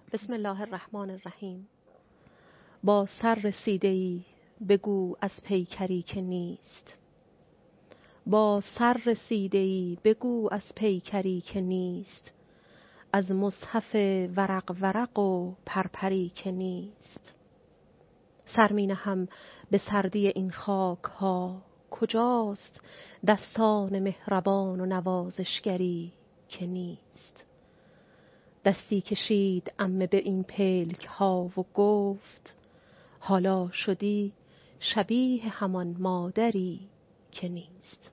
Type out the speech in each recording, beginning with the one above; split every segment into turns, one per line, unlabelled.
بسم الله الرحمن الرحیم. با سر رسیده‌ای بگو از پیکری که نیست. با سر رسیده‌ای بگو از پیکری که نیست. از مصحف ورق ورق و پرپری که نیست. سر می نهم به سردی این خاک ها، کجاست دستان مهربان و نوازشگری که نیست. دستی کشید عمه به این پلک ها و گفت حالا شدی شبیه همان مادری که نیست.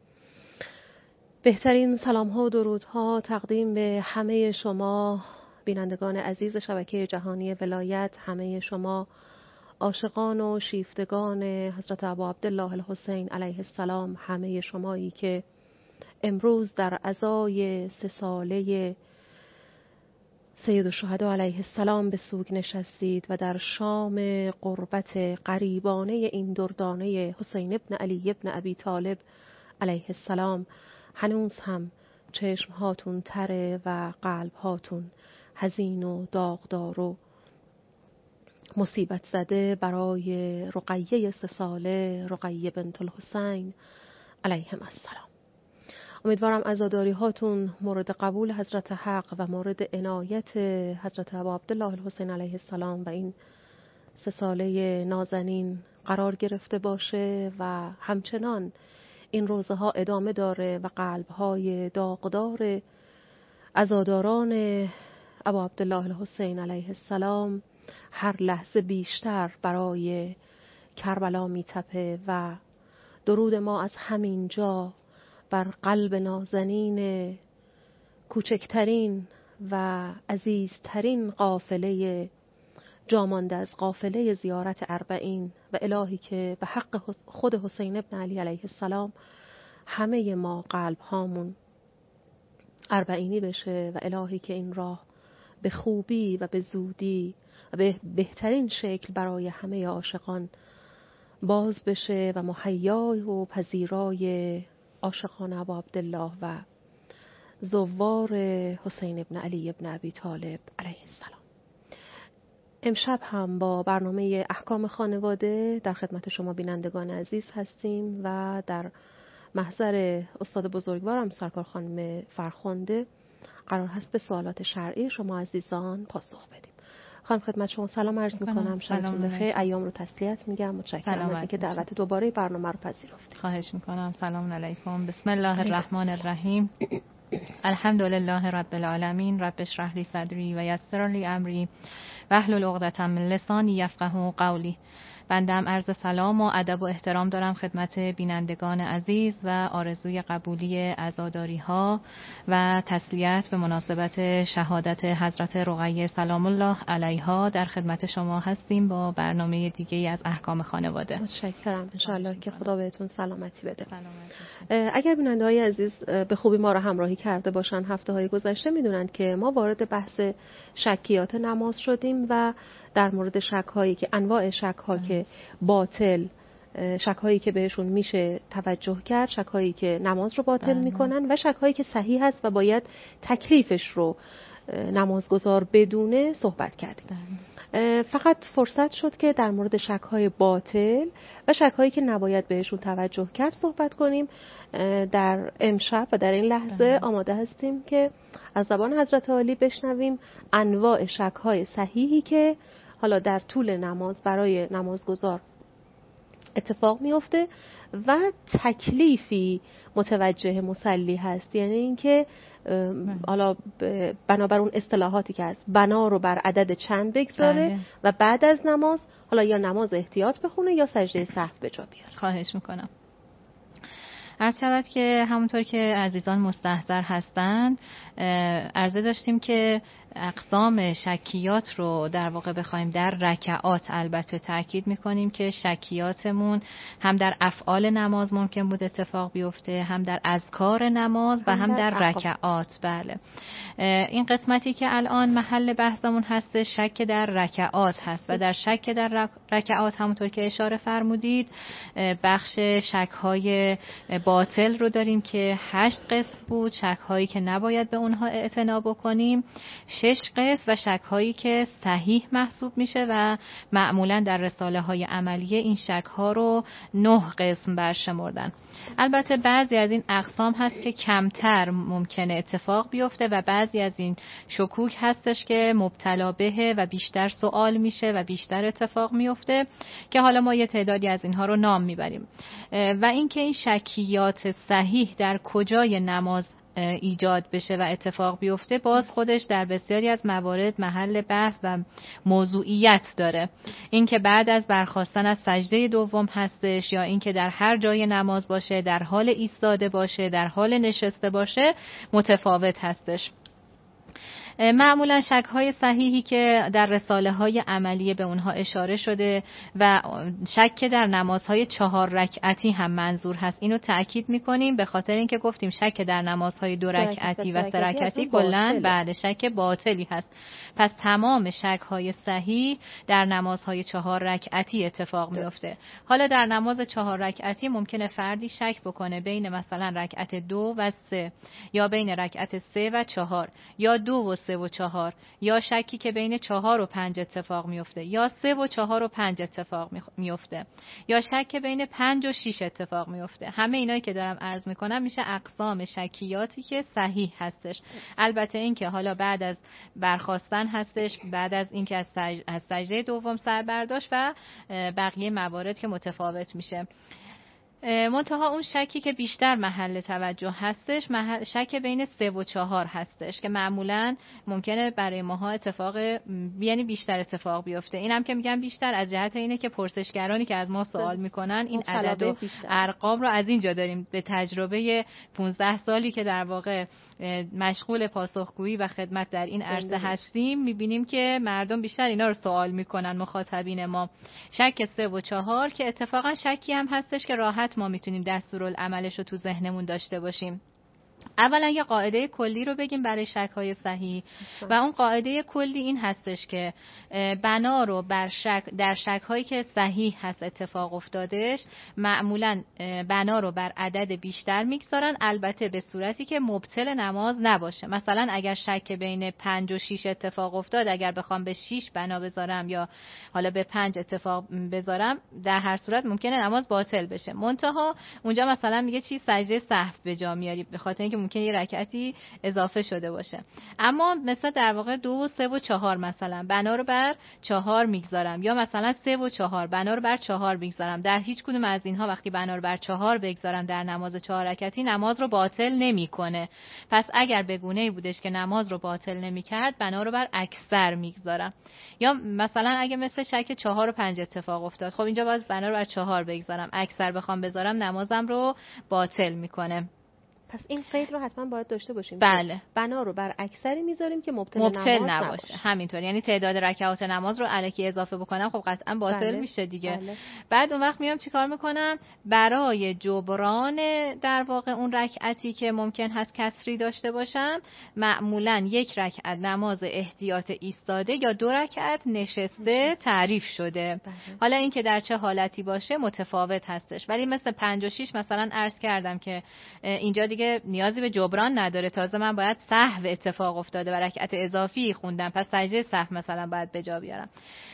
بهترین سلام ها و درودها تقدیم به همه شما بینندگان عزیز شبکه جهانی ولایت، همه شما عاشقان و شیفتگان حضرت ابا عبدالله الحسین علیه السلام، همه شمایی که امروز در عزای 3 ساله سید الشهدا علیه السلام به سوگ نشستید و در شام قربت قریبانه این دردانه حسین ابن علی ابن ابی طالب علیه السلام هنوز هم چشم هاتون تره و قلب هاتون حزین و داغدار و مصیبت زده برای رقیه 3 ساله، رقیه بنت الحسین علیهم السلام. امیدوارم عزاداری هاتون مورد قبول حضرت حق و مورد عنایت حضرت ابا عبدالله الحسین علیه السلام و این 3 ساله نازنین قرار گرفته باشه و همچنان این روزه ها ادامه داره و قلب های داغدار عزاداران ابا عبدالله الحسین علیه السلام هر لحظه بیشتر برای کربلا میتپه و درود ما از همین جا بر قلب نازنین کوچکترین و عزیزترین قافله جامانده از قافله زیارت اربعین و الهی که به حق خود حسین ابن علی علیه السلام همه ما قلب هامون اربعینی بشه و الهی که این راه به خوبی و به زودی و به بهترین شکل برای همه عاشقان باز بشه و مهیای و پذیرای عاشقان ابا عبدالله و زوار حسین ابن علی ابن ابی طالب علیه السلام. امشب هم با برنامه احکام خانواده در خدمت شما بینندگان عزیز هستیم و در محضر استاد بزرگوارم سرکار خانم فرخنده قرار هست به سوالات شرعی شما عزیزان پاسخ بدیم. خانم خدمت شما سلام عرض می‌کنم. شبتون بخیر. ایام رو تسلیت میگم. متشکرم از اینکه دعوت دوباره برنامه رو پذیرفتید.
خواهش می‌کنم. سلام علیکم. بسم الله الرحمن الرحیم. الحمد لله رب العالمین. رب اشرح لی صدری و یسر لی امری واحلل عقدة من لسانی یفقهوا قولی. بندم عرض سلام و ادب و احترام دارم خدمت بینندگان عزیز و آرزوی قبولی عزاداری ها و تسلیت به مناسبت شهادت حضرت رقیه سلام الله علیها در خدمت شما هستیم با برنامه دیگه از احکام خانواده.
متشکرم. انشاءالله که خدا بهتون سلامتی بده. اگر بیننده‌های عزیز به خوبی ما را همراهی کرده باشن هفته‌های گذشته میدونند که ما وارد بحث شکیات نماز شدیم و در مورد شک‌هایی که انواع شک‌ها که باطل، شک‌هایی که بهشون میشه توجه کرد، شک‌هایی که نماز رو باطل میکنن و شک‌هایی که صحیح هست و باید تکلیفش رو نمازگزار بدونه صحبت کردیم. فقط فرصت شد که در مورد شک‌های باطل و شک‌هایی که نباید بهشون توجه کرد صحبت کنیم. در امشب و در این لحظه آماده هستیم که از زبان حضرت عالی بشنویم انواع شک‌های صحیحی که حالا در طول نماز برای نمازگزار اتفاق میفته و تکلیفی متوجه مصلی هست، یعنی اینکه حالا بنابر اون اصطلاحاتی که هست بنا رو بر عدد چند بگذاره و بعد از نماز حالا یا نماز احتیاط بخونه یا سجده سهو به جا بیاره.
خواهش میکنم. عرض شود که همونطور که عزیزان مستحضر هستند عرضه داشتیم که اقسام شکیات رو در واقع بخوایم در رکعات البته تاکید میکنیم که شکیاتمون هم در افعال نماز ممکن بود اتفاق بیفته، هم در اذکار نماز و هم در رکعات. بله، این قسمتی که الان محل بحثمون هست شک در رکعات هست و در شک در رکعات همونطور که اشاره فرمودید بخش شک‌های باطل رو داریم که 8 قسم بود، شک‌هایی که نباید به اونها اعتنا بکنیم. 6 قسم و شک‌هایی که صحیح محسوب میشه و معمولا در رساله‌های عملیه این شک‌ها رو 9 قسم برشمردن. البته بعضی از این اقسام هست که کمتر ممکنه اتفاق بیفته و بعضی از این شکوک هستش که مبتلا بهه و بیشتر سوال میشه و بیشتر اتفاق میفته که حالا ما یه تعدادی از اینها رو نام میبریم. و اینکه این شکیات صحیح در کجای نماز ایجاد بشه و اتفاق بیفته باز خودش در بسیاری از موارد محل بحث و موضوعیت داره. اینکه بعد از برخاستن از سجده دوم هستش یا اینکه در هر جای نماز باشه، در حال ایستاده باشه، در حال نشسته باشه، متفاوت هستش. معمولا شک‌های صحیحی که در رساله‌های عملیه به اونها اشاره شده و شک در نمازهای 4 رکعتی هم منظور هست. اینو تأکید می‌کنیم به خاطر اینکه گفتیم شک در نمازهای 2 رکعتی و 3 رکعتی کلاً بعد شک باطلی هست. پس تمام شک‌های صحیح در نمازهای 4 رکعتی اتفاق می‌افته. حالا در نماز 4 رکعتی ممکنه فردی شک بکنه بین مثلا رکعت 2 و 3 یا بین رکعت 3 و 4 یا 2 و 3 و 4 یا شکی که بین 4 و 5 اتفاق میفته یا 3 و 4 و 5 اتفاق میفته یا شک بین 5 و 6 اتفاق میفته. همه اینایی که دارم عرض میکنم میشه اقسام شکیاتی که صحیح هستش. البته این که حالا بعد از برخاستن هستش، بعد از اینکه از سجده دوم سر برداشت و بقیه موارد که متفاوت میشه. منتها اون شکی که بیشتر محل توجه هستش شک بین 3 و 4 هستش که معمولا ممکنه برای ماها یعنی بیشتر اتفاق بیفته. اینم که میگم بیشتر از جهت اینه که پرسشگرانی که از ما سوال میکنن این عدد و ارقام رو از اینجا داریم به تجربه 15 سالی که در واقع مشغول پاسخگویی و خدمت در این عرصه هستیم میبینیم که مردم بیشتر اینا رو سوال میکنن، مخاطبین ما. شک 3 و 4 که اتفاقا شکی هم هستش که راحت ما میتونیم دستورالعملش رو تو ذهنمون داشته باشیم. اولا یه قاعده کلی رو بگیم برای شک‌های صحیح و اون قاعده کلی این هستش که بنا رو بر در شک‌هایی که صحیح هست اتفاق افتادش معمولاً بنا رو بر عدد بیشتر میگذارن، البته به صورتی که مبطل نماز نباشه. مثلا اگر شک بین 5 و 6 اتفاق افتاد، اگر بخوام به 6 بنا بذارم یا حالا به 5 اتفاق بذارم، در هر صورت ممکنه نماز باطل بشه. منتها اونجا مثلا میگه چی سجده سهو به جا میاری به خاطر اینکه ممکنه یه رکعتی اضافه شده باشه. اما مثلا در واقع 2 و 3 و 4 مثلا بنا رو بر 4 میگذارم یا مثلا 3 و 4 بنا رو بر 4 میگذارم. در هیچ کدوم از اینها وقتی بنا رو بر 4 بگذارم در نماز 4 رکعتی نماز رو باطل نمیکنه. پس اگر به گونه‌ای بودش که نماز رو باطل نمیکرد بنا رو بر اکثر میگذارم. یا مثلا اگه مثل شک 4 و 5 اتفاق افتاد، خب اینجا باز بنا رو بر 4 بگذارم. اکثر بخوام بذارم نمازم رو باطل میکنه.
پس این قید رو حتما باید داشته باشیم.
بله.
بنا رو بر اکثری میذاریم که مبطل
نباشه. همینطور، یعنی تعداد رکعات نماز رو الکی اضافه بکنم خب قطعا باطل میشه دیگه.
بله.
بعد اون وقت میام چیکار میکنم؟ برای جبران در واقع اون رکعتی که ممکن هست کسری داشته باشم، معمولا 1 رکعت نماز احتیاط ایستاده یا 2 رکعت نشسته تعریف شده.
بله.
حالا این که در چه حالتی باشه متفاوت هستش، ولی مثل 5 و 6 مثلا عرض کردم که اینجا دیگه نیازی به جبران نداره. تازه من باید سهو اتفاق افتاده و رکعت اضافی خوندم، پس سجده سهو مثلا باید به جا بیارم.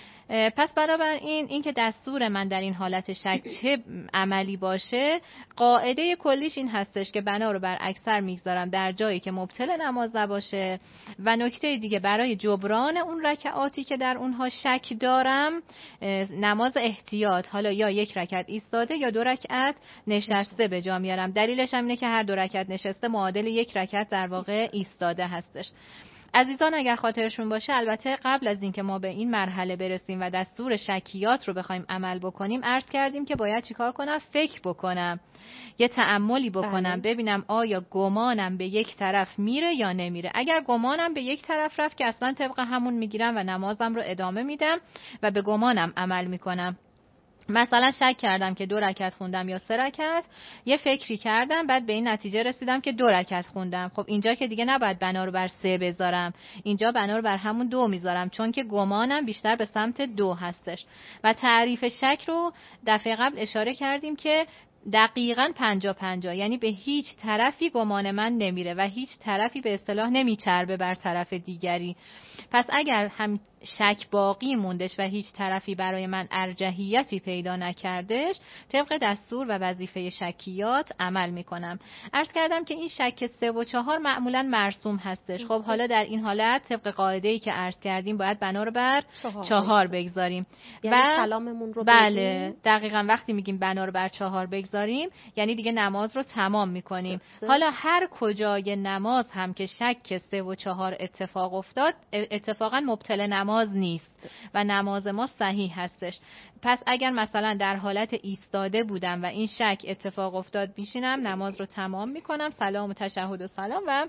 پس بنابراین این که دستور من در این حالت شک چه عملی باشه، قاعده کلیش این هستش که بنا رو بر اکثر میگذارم در جایی که مبطل نماز نباشه. و نکته دیگه برای جبران اون رکعاتی که در اونها شک دارم نماز احتیاط، حالا یا 1 رکعت ایستاده یا 2 رکعت نشسته به جا میارم. دلیلش هم اینه که هر 2 رکعت نشسته معادل 1 رکعت در واقع ایستاده هستش. عزیزان اگر خاطرشون باشه، البته قبل از اینکه ما به این مرحله برسیم و دستور شکیات رو بخوایم عمل بکنیم، عرض کردیم که باید چیکار کنم؟ فکر بکنم، یه تأملی بکنم، ببینم آیا گمانم به یک طرف میره یا نمیره. اگر گمانم به یک طرف رفت که اصلا طبق همون میگیرم و نمازم رو ادامه میدم و به گمانم عمل میکنم. مثلا شک کردم که 2 رکعت خوندم یا 3 رکعت، یه فکری کردم بعد به این نتیجه رسیدم که 2 رکعت خوندم. خب اینجا که دیگه نباید بنا رو بر 3 بذارم، اینجا بنا رو بر همون 2 میذارم، چون که گمانم بیشتر به سمت 2 هستش. و تعریف شک رو دفعه قبل اشاره کردیم که دقیقاً 50-50، یعنی به هیچ طرفی گمان من نمیره و هیچ طرفی به اصطلاح نمیچربه بر طرف دیگری. پس اگر هم شک باقی موندش و هیچ طرفی برای من ارجحیتی پیدا نکردش، طبق دستور و وظیفه شکیات عمل میکنم. عرض کردم که این شک 3 و 4 معمولاً مرسوم هستش. خب حالا در این حالت طبق قاعده‌ای که عرض کردیم باید بنا رو بر 4 بگذاریم.
یعنی سلاممون رو
بله دقیقاً وقتی میگیم بنا رو بر 4 بگذاریم یعنی دیگه نماز رو تمام میکنیم. حالا هر کجای نماز هم که شک 3 و 4 اتفاق افتاد، اتفاقاً مبطل نماز نیست و نماز ما صحیح هستش. پس اگر مثلا در حالت ایستاده بودم و این شک اتفاق افتاد، میشینم نماز رو تمام میکنم، سلام و تشهد و سلام، و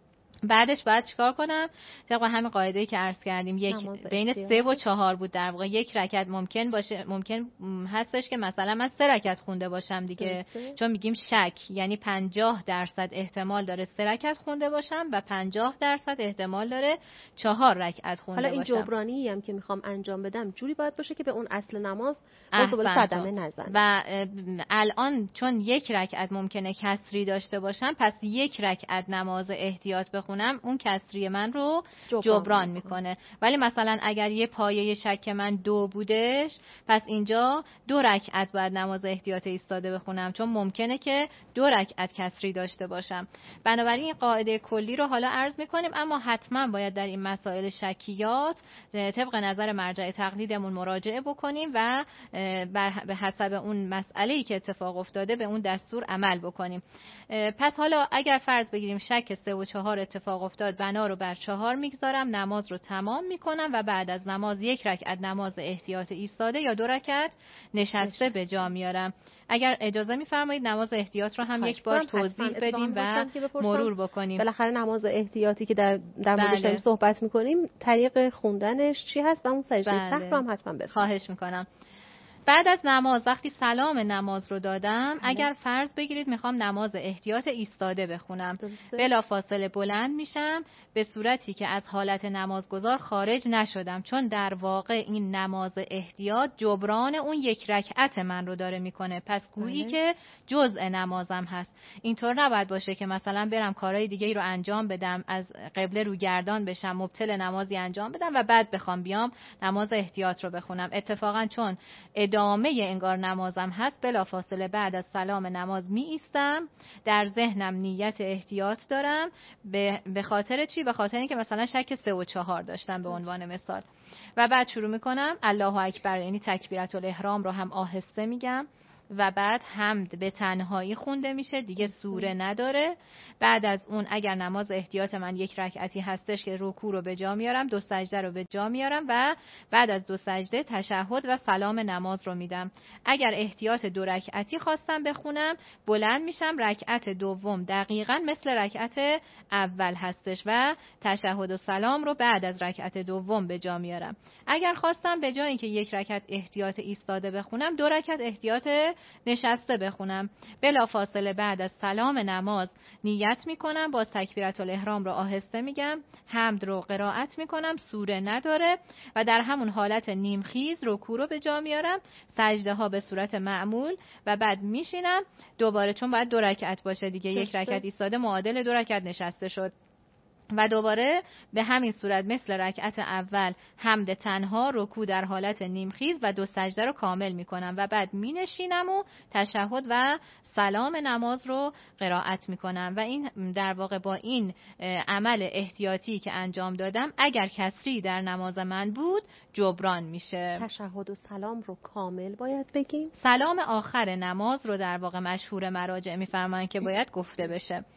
بعدش باید چیکار کنم؟ طبق همین قاعده‌ای که عرض کردیم بین 3 و 4 بود در واقع. یک رکعت ممکن هستش که مثلا من 3 رکعت خونده باشم دیگه، چون میگیم شک یعنی 50% احتمال داره 3 رکعت خونده باشم و 50% احتمال داره 4 رکعت خونده باشم.
حالا این جبرانی هم که میخوام انجام بدم جوری باید باشه که به اون اصل نماز صدمه نزنه.
و الان چون 1 رکعت ممکنه کسری داشته باشم، پس 1 رکعت نماز احتیاط بخونم، اون کسری من رو جبران میکنه. ولی مثلا اگر یه پایه شک من 2 بودش، پس اینجا 2 رکعت باید نماز احتیاط ایستاده بخونم، چون ممکنه که 2 رکعت کسری داشته باشم. بنابراین این قاعده کلی رو حالا عرض میکنیم، اما حتما باید در این مسائل شکیات طبق نظر مرجع تقلیدمون مراجعه بکنیم و به حسب اون مسئله‌ای که اتفاق افتاده به اون دستور عمل بکنیم. پس حالا اگر فرض بگیریم شک 3 و 4 اتفاق افتاد، بنا رو بر 4 میگذارم، نماز رو تمام میکنم و بعد از نماز 1 رکعت نماز احتیاط ایستاده یا 2 رکعت نشسته به جا میارم. اگر اجازه میفرمایید نماز احتیاط رو هم یک بار توضیح بدیم و مرور بکنیم.
بالاخره نماز احتیاطی که در موردش داریم صحبت میکنیم، طریق خوندنش چی هست و اون سجده سهو رو هم حتما بفرمایید.
خواهش میکنم. بعد از نماز وقتی سلام نماز رو دادم، اگر فرض بگیرید میخوام نماز احتیاط ایستاده بخونم، بلافاصله بلند میشم به صورتی که از حالت نمازگزار خارج نشدم، چون در واقع این نماز احتیاط جبران اون 1 رکعت من رو داره میکنه. پس گویی که جزء نمازم هست. اینطور نباید باشه که مثلا برم کارهای دیگه ای رو انجام بدم، از قبله رو گردان بشم، مبطل نمازی انجام بدم و بعد بخوام بیام نماز احتیاط رو بخونم. اتفاقا چون ادامه انگار نمازم هست، بلافاصله بعد از سلام نماز می ایستم، در ذهنم نیت احتیاط دارم. به خاطر چی؟ به خاطر اینکه مثلا شک 3 و 4 داشتم به عنوان مثال، و بعد شروع میکنم الله اکبر، یعنی تکبیرت الاحرام رو هم آهسته میگم و بعد حمد به تنهایی خونده میشه دیگه، سوره نداره. بعد از اون اگر نماز احتیاط من 1 رکعتی هستش که رکوع رو به جا میارم، 2 سجده رو به جا میارم و بعد از 2 سجده تشهد و سلام نماز رو میدم. اگر احتیاط 2 رکعتی خواستم بخونم، بلند میشم، رکعت دوم دقیقاً مثل رکعت اول هستش و تشهد و سلام رو بعد از رکعت دوم به جا میارم. اگر خواستم به جای اینکه 1 رکعت احتیاط ایستاده بخونم، 2 رکعت احتیاط نشسته بخونم. بلافاصله بعد از سلام نماز نیت میکنم، با تکبیرت الاحرام رو آهسته میگم، حمد رو قرائت میکنم، سوره نداره و در همون حالت نیمخیز رکوع رو به جا میارم، سجده ها به صورت معمول و بعد میشینم دوباره، چون باید 2 رکعت باشه دیگه، 1 رکعت ایستاده معادل 2 رکعت نشسته شد و دوباره به همین صورت مثل رکعت اول حمد تنها، رکوع در حالت نیمخیز و 2 سجده رو کامل میکنم و بعد مینشینم و تشهد و سلام نماز رو قرائت میکنم و این در واقع با این عمل احتیاطی که انجام دادم اگر کسری در نماز من بود جبران میشه.
تشهد و سلام رو کامل باید بگیم.
سلام آخر نماز رو در واقع مشهور مراجع میفرمایند که باید گفته بشه.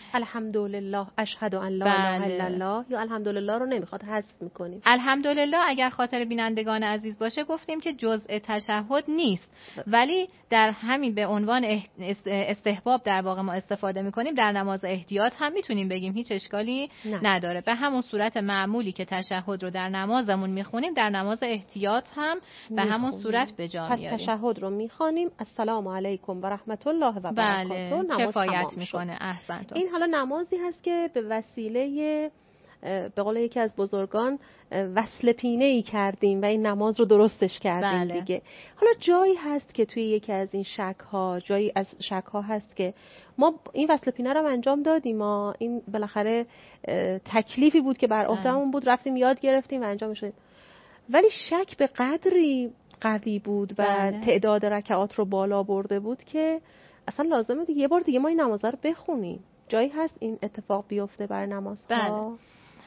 الحمدلله اشهد ان لا اله الا الله، یا الحمدلله رو نمیخواد حذف میکنیم.
الحمدلله اگر خاطر بینندگان عزیز باشه گفتیم که جزء تشهد نیست، ولی در همین به عنوان استحباب در واقع ما استفاده میکنیم. در نماز احتیاط هم میتونیم بگیم، هیچ اشکالی نداره. به همون صورت معمولی که تشهد رو در نمازمون میخونیم در نماز احتیاط هم به همون صورت به جا میاریم.
پس تشهد رو میخوانیم، السلام علیکم و رحمت الله و برکاته،
بله، کفایت میکنه. احسنتون.
این حالا نمازی هست که به وسیله به قول یکی از بزرگان وصل پینه‌ای کردیم و این نماز رو درستش کردیم.
بله.
دیگه حالا جایی هست که توی یکی از این جایی از شک ها هست که ما این وصل پینه رو انجام دادیم، ما این بالاخره تکلیفی بود که بر عهدهمون بود، رفتیم یاد گرفتیم و انجامش دادیم، ولی شک به قدری قوی بود و تعداد رکعات رو بالا برده بود که اصلا لازمه دیگه یه بار دیگه ما این نماز رو بخونیم. جایی هست این اتفاق بیفته برای نمازها؟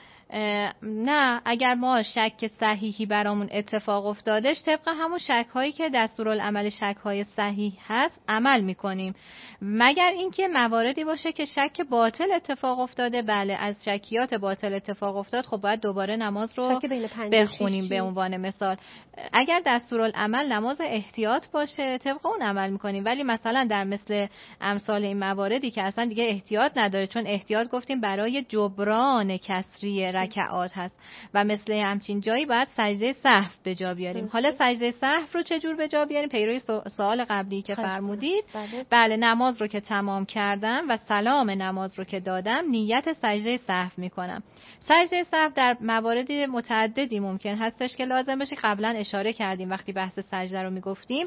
نه، اگر ما شک صحیحی برامون اتفاق افتادش طبق همون شک هایی که دستورالعمل شک های صحیح هست عمل میکنیم، مگر اینکه مواردی باشه که شک باطل اتفاق افتاده. بله، از شکیات باطل اتفاق افتاد، خب باید دوباره نماز رو بخونیم. به عنوان مثال اگر دستورالعمل نماز احتیاط باشه طبق اون عمل میکنیم، ولی مثلا در مثل امثال این مواردی که اصلا دیگه احتیاط نداره، چون احتیاط گفتیم برای جبران کسری رکعات هست و مثل همچین جایی باید سجده سهو به جا بیاریم. حالا سجده سهو رو چجور به جا بیاریم؟ پیروی سوال قبلی که فرمودید. بله، نماز رو که تمام کردم و سلام نماز رو که دادم نیت سجده سهو میکنم. سجده سهو در موارد متعددی ممکن هستش که لازم بشه. قبلا اشاره کردیم وقتی بحث سجده رو میگفتیم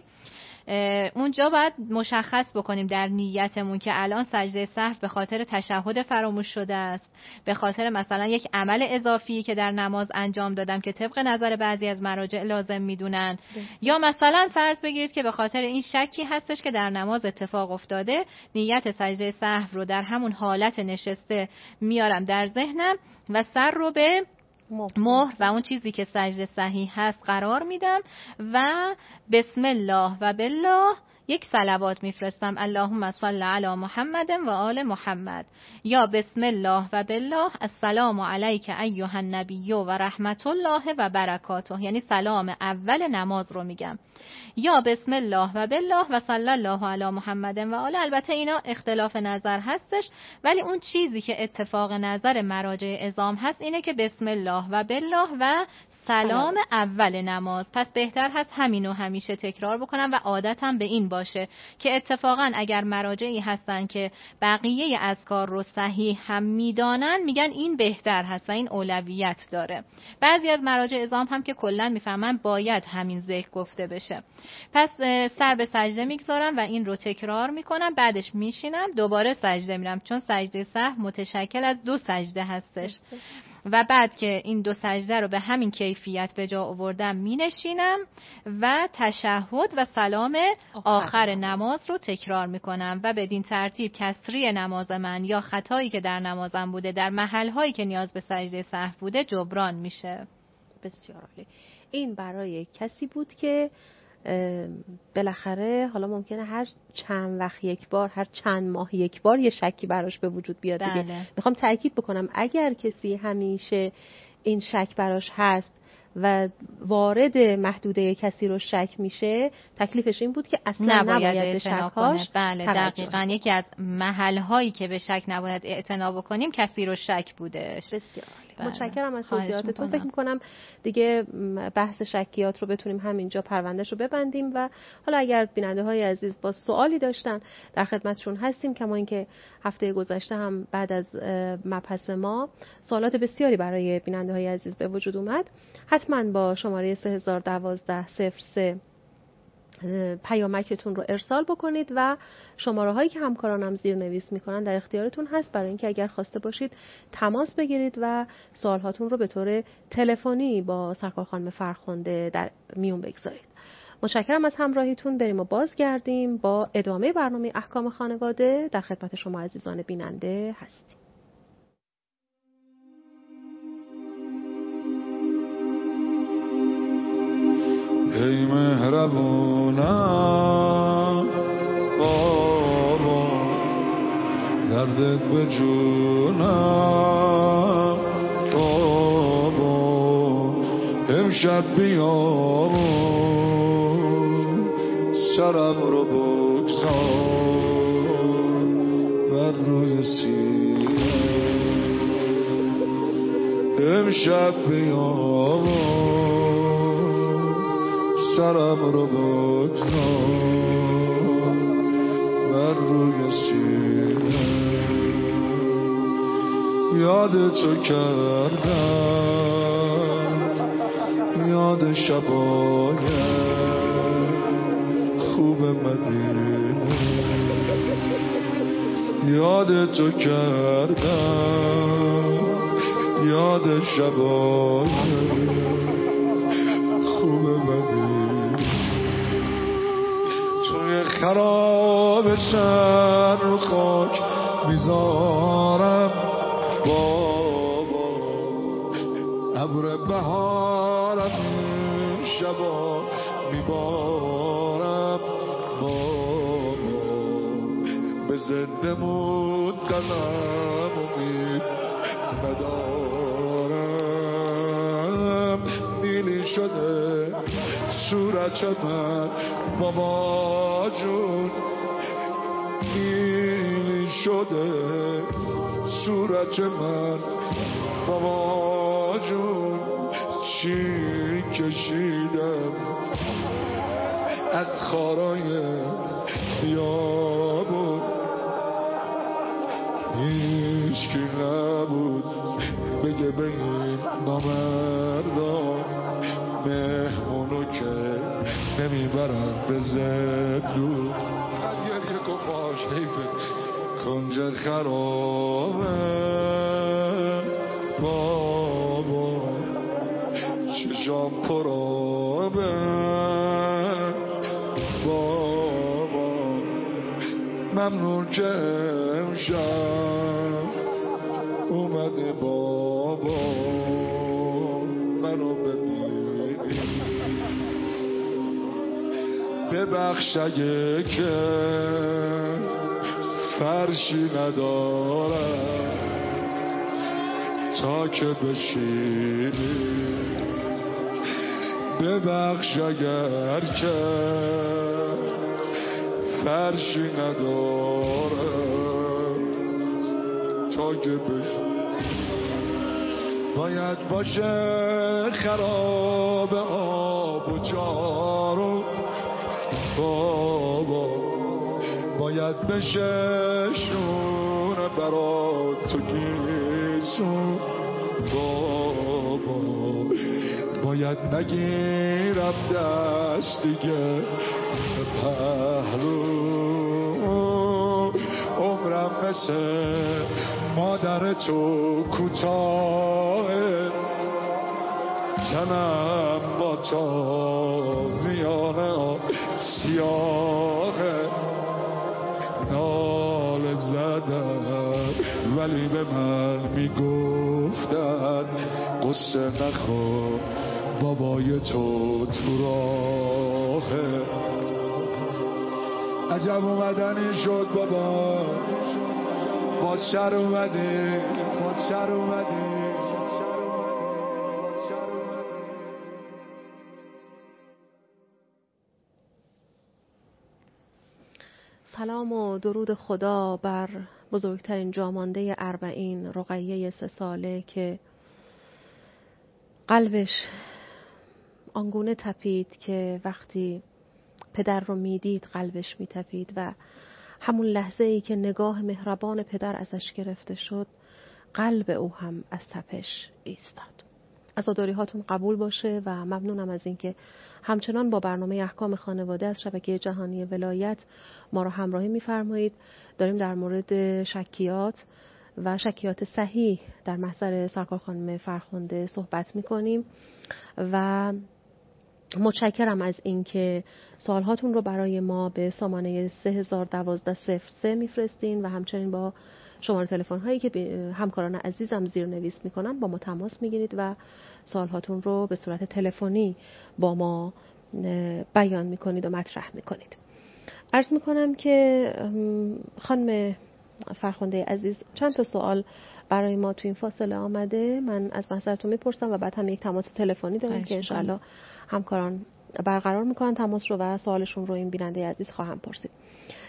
اونجا باید مشخص بکنیم در نیتمون که الان سجده سهو به خاطر تشهد فراموش شده است، به خاطر مثلا یک عمل اضافی که در نماز انجام دادم که طبق نظر بعضی از مراجع لازم میدونن، یا مثلا فرض بگیرید که به خاطر این شکی هستش که در نماز اتفاق افتاده، نیت سجده سهو رو در همون حالت نشسته میارم در ذهنم و سر رو به مهر و اون چیزی که سجده صحیح هست قرار میدم و بسم الله و بالله یک صلوات میفرستم، اللهم صل علی محمد و آل محمد، یا بسم الله و بالله السلام علیک ایها النبی و رحمت الله و برکاته، یعنی سلام اول نماز رو میگم، یا بسم الله و بالله و صلی الله علی محمد و آل. البته اینا اختلاف نظر هستش، ولی اون چیزی که اتفاق نظر مراجع عظام هست اینه که بسم الله و بالله و سلام اول نماز. پس بهتر هست همینو همیشه تکرار بکنم و عادتم به این باشه که اتفاقا اگر مراجعی هستن که بقیه اذکار رو صحیح هم میدانن میگن این بهتر هست و این اولویت داره. بعضی از مراجع عظام هم که کلا میفهمن باید همین ذکر گفته بشه. پس سر به سجده میگذارم و این رو تکرار میکنم، بعدش میشینم دوباره سجده میرم، چون سجده سهو متشکل از 2 سجده هستش و بعد که این 2 سجده رو به همین کیفیت به جا آوردم می نشینم و تشهد و سلام آخر نماز رو تکرار می کنم و بدین ترتیب کسری نماز من یا خطایی که در نمازم بوده در محلهایی که نیاز به سجده سهو بوده جبران میشه.
بسیار عالی. این برای کسی بود که بالاخره حالا ممکنه هر چند وقت یک بار، هر چند ماه یک بار یه شکی براش به وجود بیاد دیگه. میخوام تأکید بکنم اگر کسی همیشه این شک براش هست و وارد محدوده کسی رو شک میشه، تکلیفش این بود که اصلا نباید به شک‌هاش.
بله دقیقاً یکی از محل‌هایی که به شک نباید اعتنا بکنیم کسی رو شک بودش.
بسیار متشکرم از توضیحاتتون. فکر میکنم دیگه بحث شکیات رو بتونیم همینجا پروندهش رو ببندیم و حالا اگر بیننده های عزیز با سوالی داشتن در خدمتشون هستیم، کما اینکه هفته گذشته هم بعد از مبحث ما سوالات بسیاری برای بیننده های عزیز به وجود اومد. حتما با شماره 3012 پیامکتون رو ارسال بکنید و شماره هایی که همکارانم زیرنویس میکنن در اختیارتون هست برای اینکه اگر خواسته باشید تماس بگیرید و سوال هاتون رو به طور تلفنی با سرکار خانم فرخنده در میون بگذارید. متشکرم از همراهیتون. بریم و بازگردیم با ادامه برنامه احکام خانواده. در خدمت شما عزیزان بیننده هستیم.
ای مهربونم بابا دردت به جونم بابا، امشب بیا سرم رو بگذار بر روی سینه، امشب بیا سرم رو بگذار بر روی سینه، یاد تو کردم، یاد شبای خوب مدینه، یاد تو کردم، یاد شبای خوب مدینه. توی خراب سر رو خاک میذارم بابا، ابر بهارم این شبا میبارم بابا، به زنده موندنم امید ندارم. نیلی شده صورت من بابا جون، نیلی شده صورت من بابا جون، چی کشیدم از خارای بیابون. هیچکی نبود بگه به این نامردان مهمونو که نمیبرن به زندون. گریه کن باش حیفه کنج خرابه بابا، چشام پرابه بابا، ممنون که امشب اومده بابا منو ببینی. ببخش اگه که فرشی ندارم تا که بشینی، ببخش اگر که فرشی ندارم تا که بشینی. باید باشه خراب آب و جارو بابا، باید بشه شونه برا تو گیسون بابا، باید نگیرم دست دیگه به پهلو، عمرم مثل مادر تو کوتاهه، تنم با تازیانه سیاهه. ناله زدم ولی به من میگفتن قصه نخور بابای تو راهه. عجب اومدنی شد بابا، باز شر اومدی، باز شر اومدی.
سلام و درود خدا بر بزرگترین جامانده اربعین، رقیه 3 ساله که قلبش آنگونه تپید که وقتی پدر رو میدید قلبش میتپید و همون لحظه ای که نگاه مهربان پدر ازش گرفته شد قلب او هم از تپش ایستاد. عزاداری هاتون قبول باشه و ممنونم از اینکه همچنان با برنامه احکام خانواده از شبکه جهانی ولایت ما رو همراهی می‌فرمایید. داریم در مورد شکیات و شکیات صحیح در محضر سرکار خانم فرخنده صحبت می‌کنیم و متشکرم از اینکه سوالهاتون رو برای ما به سامانه 301203 میفرستین و همچنین با شماره تلفن هایی که همکاران عزیزم زیرنویس میکنن با ما تماس میگیرید و سوالهاتون رو به صورت تلفنی با ما بیان میکنید و مطرح میکنید. عرض میکنم که خانم فرخنده عزیز چند تا سوال برای ما تو این فاصله آمده. من از محضرتون میپرسم و بعد هم یک تماس تلفنی داریم که انشاءالله همکاران برقرار میکنن تماس رو و سوالشون رو این بیننده عزیز خواهم پرسید.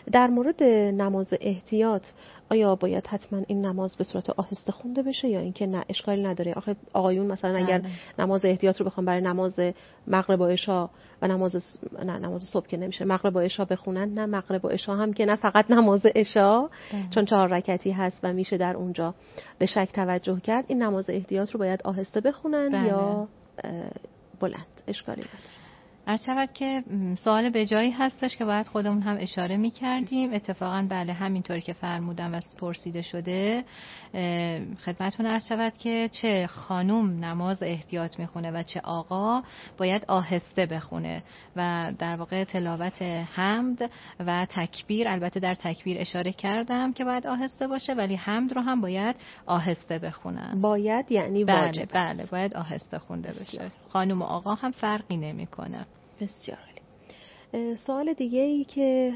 در مورد نماز احتیاط آیا باید حتما این نماز به صورت آهسته خونده بشه یا اینکه نه اشکالی نداره؟ آخه آقایون مثلا اگر نماز احتیاط رو بخوام برای نماز مغرب و عشاء و نماز صبح که نمیشه، مغرب و عشاء بخونن، نه مغرب و عشاء هم که نه، فقط نماز عشاء چون 4 رکعتی هست و میشه در اونجا به شک توجه کرد. این نماز احتیاط رو باید آهسته بخونن یا بلند؟ اشکالی نداره.
عرض شود که سوال به جایی هستش که باید خودمون هم اشاره می‌کردیم. اتفاقا بله همینطور که فرمودم و پرسیده شده خدمتتون عرض شود که چه خانم نماز احتیاط میخونه و چه آقا باید آهسته بخونه و در واقع تلاوت حمد و تکبیر، البته در تکبیر اشاره کردم که باید آهسته باشه ولی حمد رو هم باید آهسته بخونن.
باید یعنی واجب؟
بله باید آهسته خونده بشه. خانم و آقا هم فرقی نمیکنه.
بسیار عالی. سوال دیگه ای که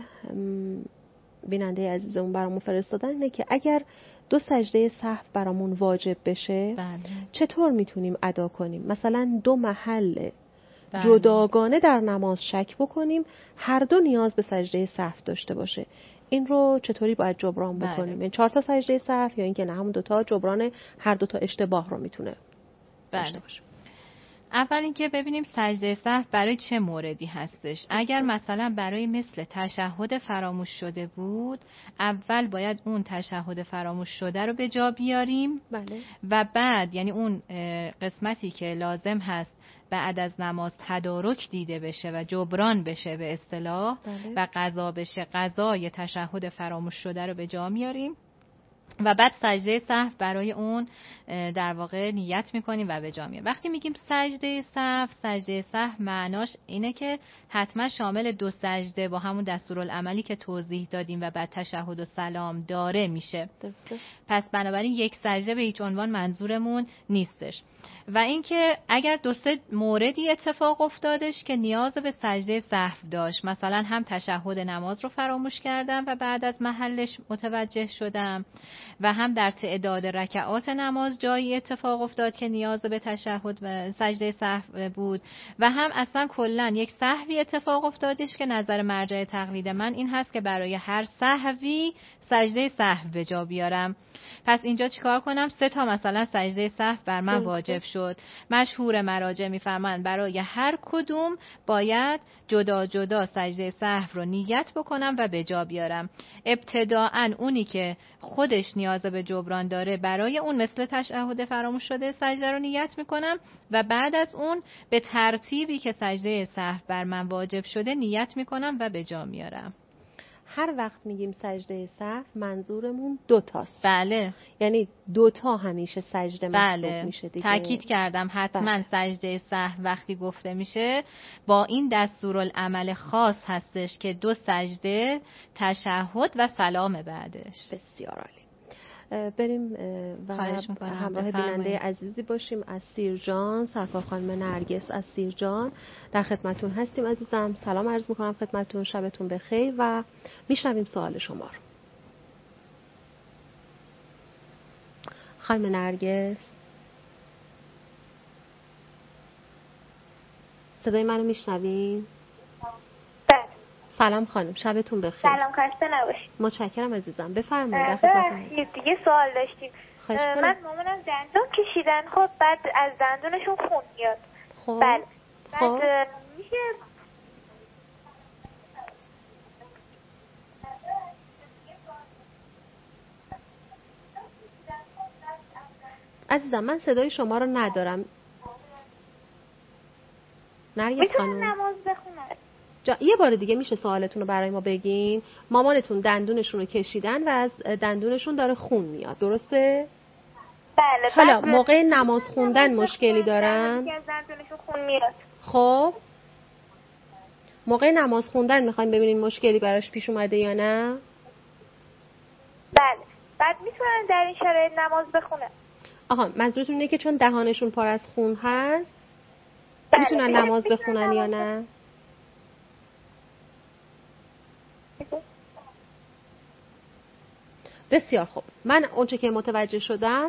بیننده عزیزمون برامون فرستادن اینه که اگر 2 سجده سهو برامون واجب بشه چطور میتونیم ادا کنیم؟ مثلا 2 محل جداگانه در نماز شک بکنیم، هر دو نیاز به سجده سهو داشته باشه، این رو چطوری باید جبران بکنیم؟ این 4 تا سجده سهو یا اینکه نه همون 2 تا جبران هر 2 تا اشتباه رو میتونه داشته باشه؟
اول اینکه ببینیم سجده سهو برای چه موردی هستش. اگر مثلا برای مثل تشهد فراموش شده بود، اول باید اون تشهد فراموش شده رو به جا بیاریم.
بله.
و بعد یعنی اون قسمتی که لازم هست بعد از نماز تدارک دیده بشه و جبران بشه به اصطلاح و قضا بشه، قضای تشهد فراموش شده رو به جا میاریم و بعد سجده سهو برای اون در واقع نیت میکنیم و به جا میاریم. وقتی میگیم سجده سهو معناش اینه که حتما شامل 2 سجده با همون دستورالعملی که توضیح دادیم و بعد تشهد و سلام داره میشه. پس بنابراین 1 سجده به هیچ عنوان منظورمون نیستش. و اینکه اگر 2-3 موردی اتفاق افتادش که نیاز به سجده سهو داشت، مثلا هم تشهد نماز رو فراموش کردم و بعد از محلش متوجه شدم و هم در تعداد رکعات نماز جایی اتفاق افتاد که نیاز به تشهد و سجده سهو بود و هم اصلا کلا 1 سهوی اتفاق افتادش که نظر مرجع تقلید من این هست که برای هر سهوی سجده سهو به جا بیارم. پس اینجا چیکار کنم؟ 3 تا مثلا سجده سهو بر من واجب شد. مشهور مراجع میفرمان برای هر کدوم باید جدا جدا سجده سهو رو نیت بکنم و به جا بیارم. ابتداءً اونی که خودش نیاز به جبران داره برای اون مثل تشهد فراموش شده سجده رو نیت میکنم و بعد از اون به ترتیبی که سجده سهو بر من واجب شده نیت میکنم و به جا میارم.
هر وقت میگیم سجده سهو منظورمون 2 تاست.
بله.
یعنی 2 تا همیشه سجده محسوب میشه دیگه.
تاکید کردم حتما سجده سهو وقتی گفته میشه با این دستورالعمل خاص هستش که 2 سجده تشهد و سلام بعدش.
بسیار عالی. بریم و همراه بیننده عزیزی باشیم از سیرجان. سرکار خانم نرگس از سیرجان در خدمتون هستیم عزیزم. سلام عرض میکنم خدمتون، شبتون بخیر و میشنویم سوال شما رو. خانم نرگس صدای منو میشنوین؟ سلام خانم، شبتون بخیر.
سلام، خسته نباشید.
متشکرم عزیزم، بفرمایید. در خدمتتون.
دیگه سوال داشتیم. من مامانم دندون کشیدن، خب بعد از دندونشون خون میاد.
خب
بله. بعد میشه
عزیزم من صدای شما رو ندارم. نرگس خانم
میتونم نماز بخونم؟
یه بار دیگه میشه سوالتون رو برای ما بگین؟ مامانتون دندونشون رو کشیدن و از دندونشون داره خون میاد، درسته؟
بله.
حالا موقع نماز خوندن مشکلی دارن؟
از دندونشون خون میاد.
خب موقع نماز خوندن میخوایم ببینین مشکلی براش پیش اومده یا نه؟
بله. بعد میتونن در این شرایط نماز بخونن؟
آها، منظورتون اینه که چون دهانشون پر از خون هست میتونن نماز بخونن یا نه؟ بسیار خوب. من اونچه که متوجه شدم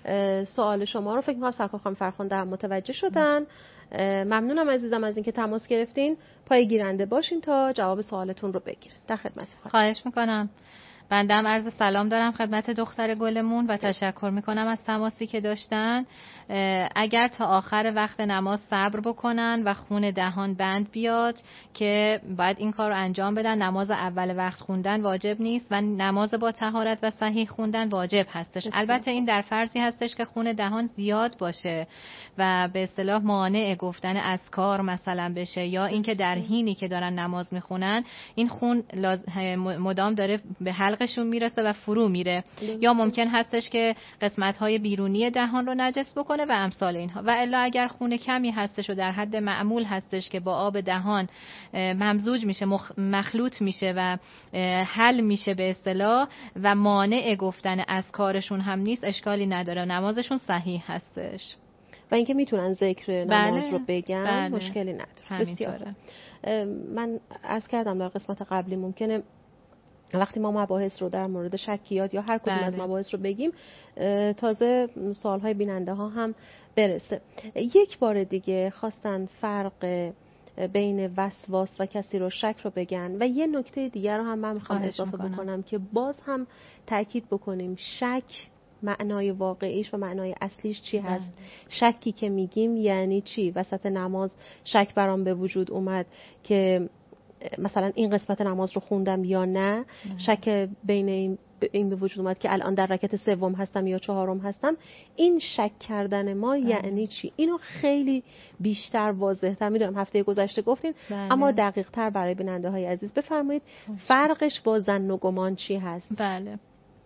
سوال شما رو فکر می‌کنم سرکار خانم فرخنده هم متوجه شدن. ممنونم عزیزم از اینکه تماس گرفتین. پای گیرنده باشین تا جواب سوالتون رو بگیرین. در خدمتتون.
خواهش میکنم. بنده هم عرض سلام دارم خدمت دختر گلمون و تشکر میکنم از تماسی که داشتن. اگر تا آخر وقت نماز صبر بکنن و خون دهان بند بیاد که باید این کار رو انجام بدن، نماز اول وقت خوندن واجب نیست و نماز با طهارت و صحیح خوندن واجب هستش. البته این در فرضی هستش که خون دهان زیاد باشه و به اصطلاح مانع گفتن اذکار مثلا بشه، یا اینکه در حینی که دارن نماز میخونن این خون مدام داره به حلقشون میرسه و فرو میره، یا ممکن هستش که قسمت‌های بیرونی دهان رو نجس بکنه و امثال اینها. و الا اگر خون کمی هستش و در حد معمول هستش که با آب دهان ممزوج میشه، مخلوط میشه و حل میشه به اصطلاح و مانع گفتن اذکارشون هم نیست، اشکالی نداره، نمازشون صحیح هستش.
و اینکه میتونن ذکر نماز رو بگن مشکلی نداره.
بسیار.
من عرض کردم در قسمت قبلی ممکنه وقتی ما مباحث رو در مورد شکیات یا هر کدوم از مباحث رو بگیم تازه سوالهای بیننده ها هم برسه. یک بار دیگه خواستن فرق بین وسواس و کثیر الشک رو بگن و یه نکته دیگر رو هم من میخوام اضافه بکنم که باز هم تأکید بکنیم شک معنای واقعیش و معنای اصلیش چی هست. شکی که میگیم یعنی چی؟ وسط نماز شک برام به وجود اومد که مثلا این قسمت نماز رو خوندم یا نه. شک بین این به وجود اومد که الان در رکعت سوم هستم یا چهارم هستم. این شک کردن ما یعنی چی؟ اینو خیلی بیشتر واضح‌تر میدونم هفته گذشته گفتین اما دقیق‌تر برای بیننده های عزیز بفرمایید فرقش با ظن و گمان چی هست؟
بله،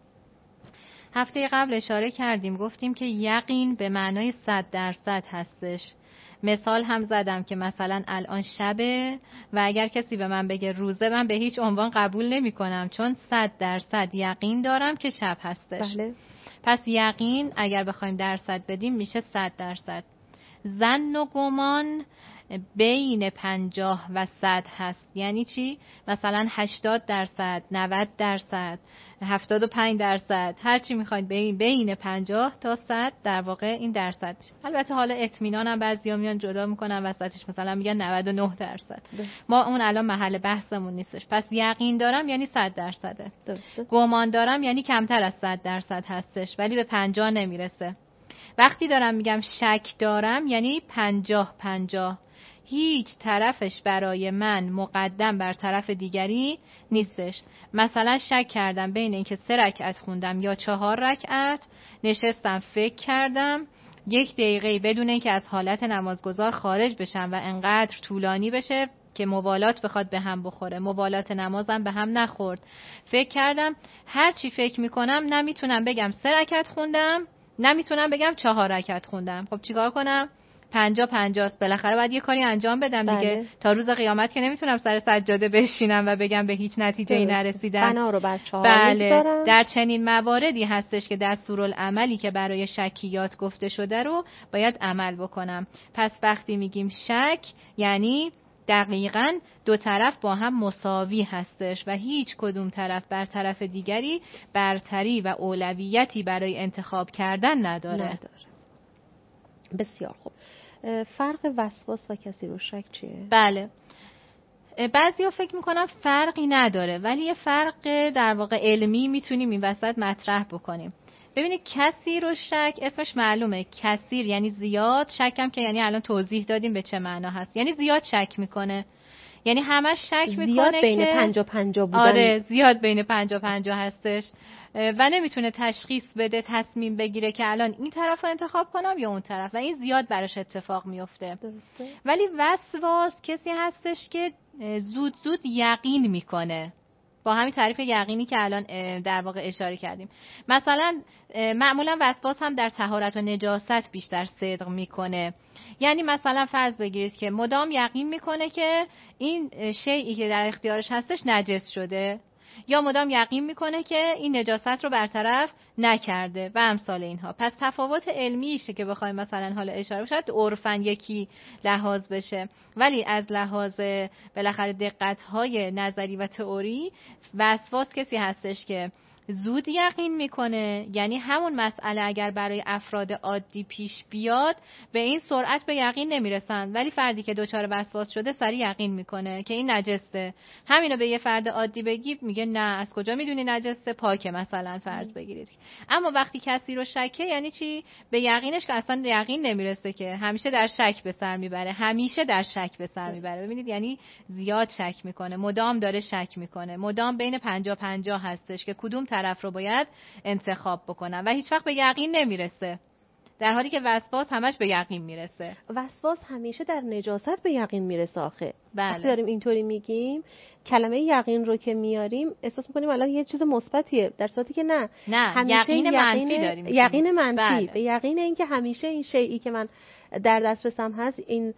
هفته قبل اشاره کردیم گفتیم که یقین به معنای 100% هستش. مثال هم زدم که مثلا الان شبه و اگر کسی به من بگه روزه، من به هیچ عنوان قبول نمی کنم چون 100% یقین دارم که شب هستش.
بله.
پس یقین اگر بخوایم درصد بدیم میشه 100%. ظن و گمان بین 50 و 100 هست. یعنی چی؟ مثلا 80%، 90%، 75%، هر چی میخواید بین 50 تا 100 در واقع این درصد میشه. البته حالا اطمینان هم بعضیا میان جدا میکنن وسطش، مثلا میگن 99%. ما اون الان محل بحثمون نیستش. پس یقین دارم یعنی 100%. گمان دارم یعنی کمتر از 100% هستش ولی به 50 نمیرسه. وقتی دارم میگم شک دارم یعنی 50-50. هیچ طرفش برای من مقدم بر طرف دیگری نیستش. مثلا شک کردم بین اینکه 3 رکعت خوندم یا 4 رکعت، نشستم فکر کردم 1 دقیقه بدون اینکه از حالت نمازگزار خارج بشم و انقدر طولانی بشه که موالات بخواد به هم بخوره. موالات نمازم به هم نخورد. فکر کردم هر چی فکر میکنم نمیتونم بگم 3 رکعت خوندم، نمیتونم بگم 4 رکعت خوندم. خب چیکار کنم؟ 50-50 بالاخره باید یه کاری انجام بدم دیگه.
بله.
تا روز قیامت که نمیتونم سر سجاده بشینم و بگم به هیچ نتیجه‌ای نرسیدم.
بنا رو بر 4
بله. در چنین مواردی هستش که دستورالعملی که برای شکیات گفته شده رو باید عمل بکنم. پس وقتی میگیم شک یعنی دقیقاً 2 طرف با هم مساوی هستش و هیچ کدوم طرف بر طرف دیگری برتری و اولویتی برای انتخاب کردن نداره.
بسیار خوب. فرق وسواس و کثیر الشک چیه؟
بله، بعضیا فکر میکنم فرقی نداره ولی یه فرق در واقع علمی میتونیم این وسط مطرح بکنیم. ببینید کثیر الشک اسمش معلومه، کثیر یعنی زیاد، شکم که یعنی الان توضیح دادیم به چه معنا هست، یعنی زیاد شک میکنه، یعنی همش شک میکنه
زیاد بین
که
50-50 بودن.
آره زیاد بین 50-50 هستش و نمیتونه تشخیص بده، تصمیم بگیره که الان این طرف رو انتخاب کنم یا اون طرف و این زیاد براش اتفاق میفته.
درسته.
ولی وسواس کسی هستش که زود یقین میکنه با همین تعریف یقینی که الان در واقع اشاره کردیم. مثلا معمولا وسواس هم در طهارت و نجاست بیشتر صدق میکنه. یعنی مثلا فرض بگیرید که مدام یقین میکنه که این شیئی که در اختیارش هستش نجس شده یا مدام یقین میکنه که این نجاست رو برطرف نکرده و امثال اینها. پس تفاوت علمیشه که بخوایم مثلا حالا اشاره بشه عرفاً یکی لحاظ بشه ولی از لحاظ بالاخره دقت‌های نظری و تئوری وسواس کسی هستش که زود یقین میکنه، یعنی همون مسئله اگر برای افراد عادی پیش بیاد به این سرعت به یقین نمیرسن، ولی فردی که دچار وسواس شده سریع یقین میکنه که این نجسه. همینو به یه فرد عادی بگی میگه نه از کجا میدونی نجسه، پاکه مثلا فرض بگیرید. اما وقتی کسی رو شکه یعنی چی؟ به یقینش که اصلا یقین نمیرسه، که همیشه در شک به سر میبره، همیشه در شک به سر میبره. ببینید یعنی زیاد شک میکنه، مدام داره شک میکنه، مدام بین 50-50 هستش که کدوم طرف رو باید انتخاب بکنم و هیچ وقت به یقین نمیرسه، در حالی که وسواس همش به یقین میرسه.
وسواس همیشه در نجاست به یقین میرسه آخه.
بله.
وقتی داریم اینطوری میگیم کلمه یقین رو که میاریم احساس میکنیم الان یه چیز مثبتیه، در صورتی که نه
یقین منفی داریم.
یقین منفی.
بله.
به یقین این که همیشه این شیئی که من در دسترسم هست، این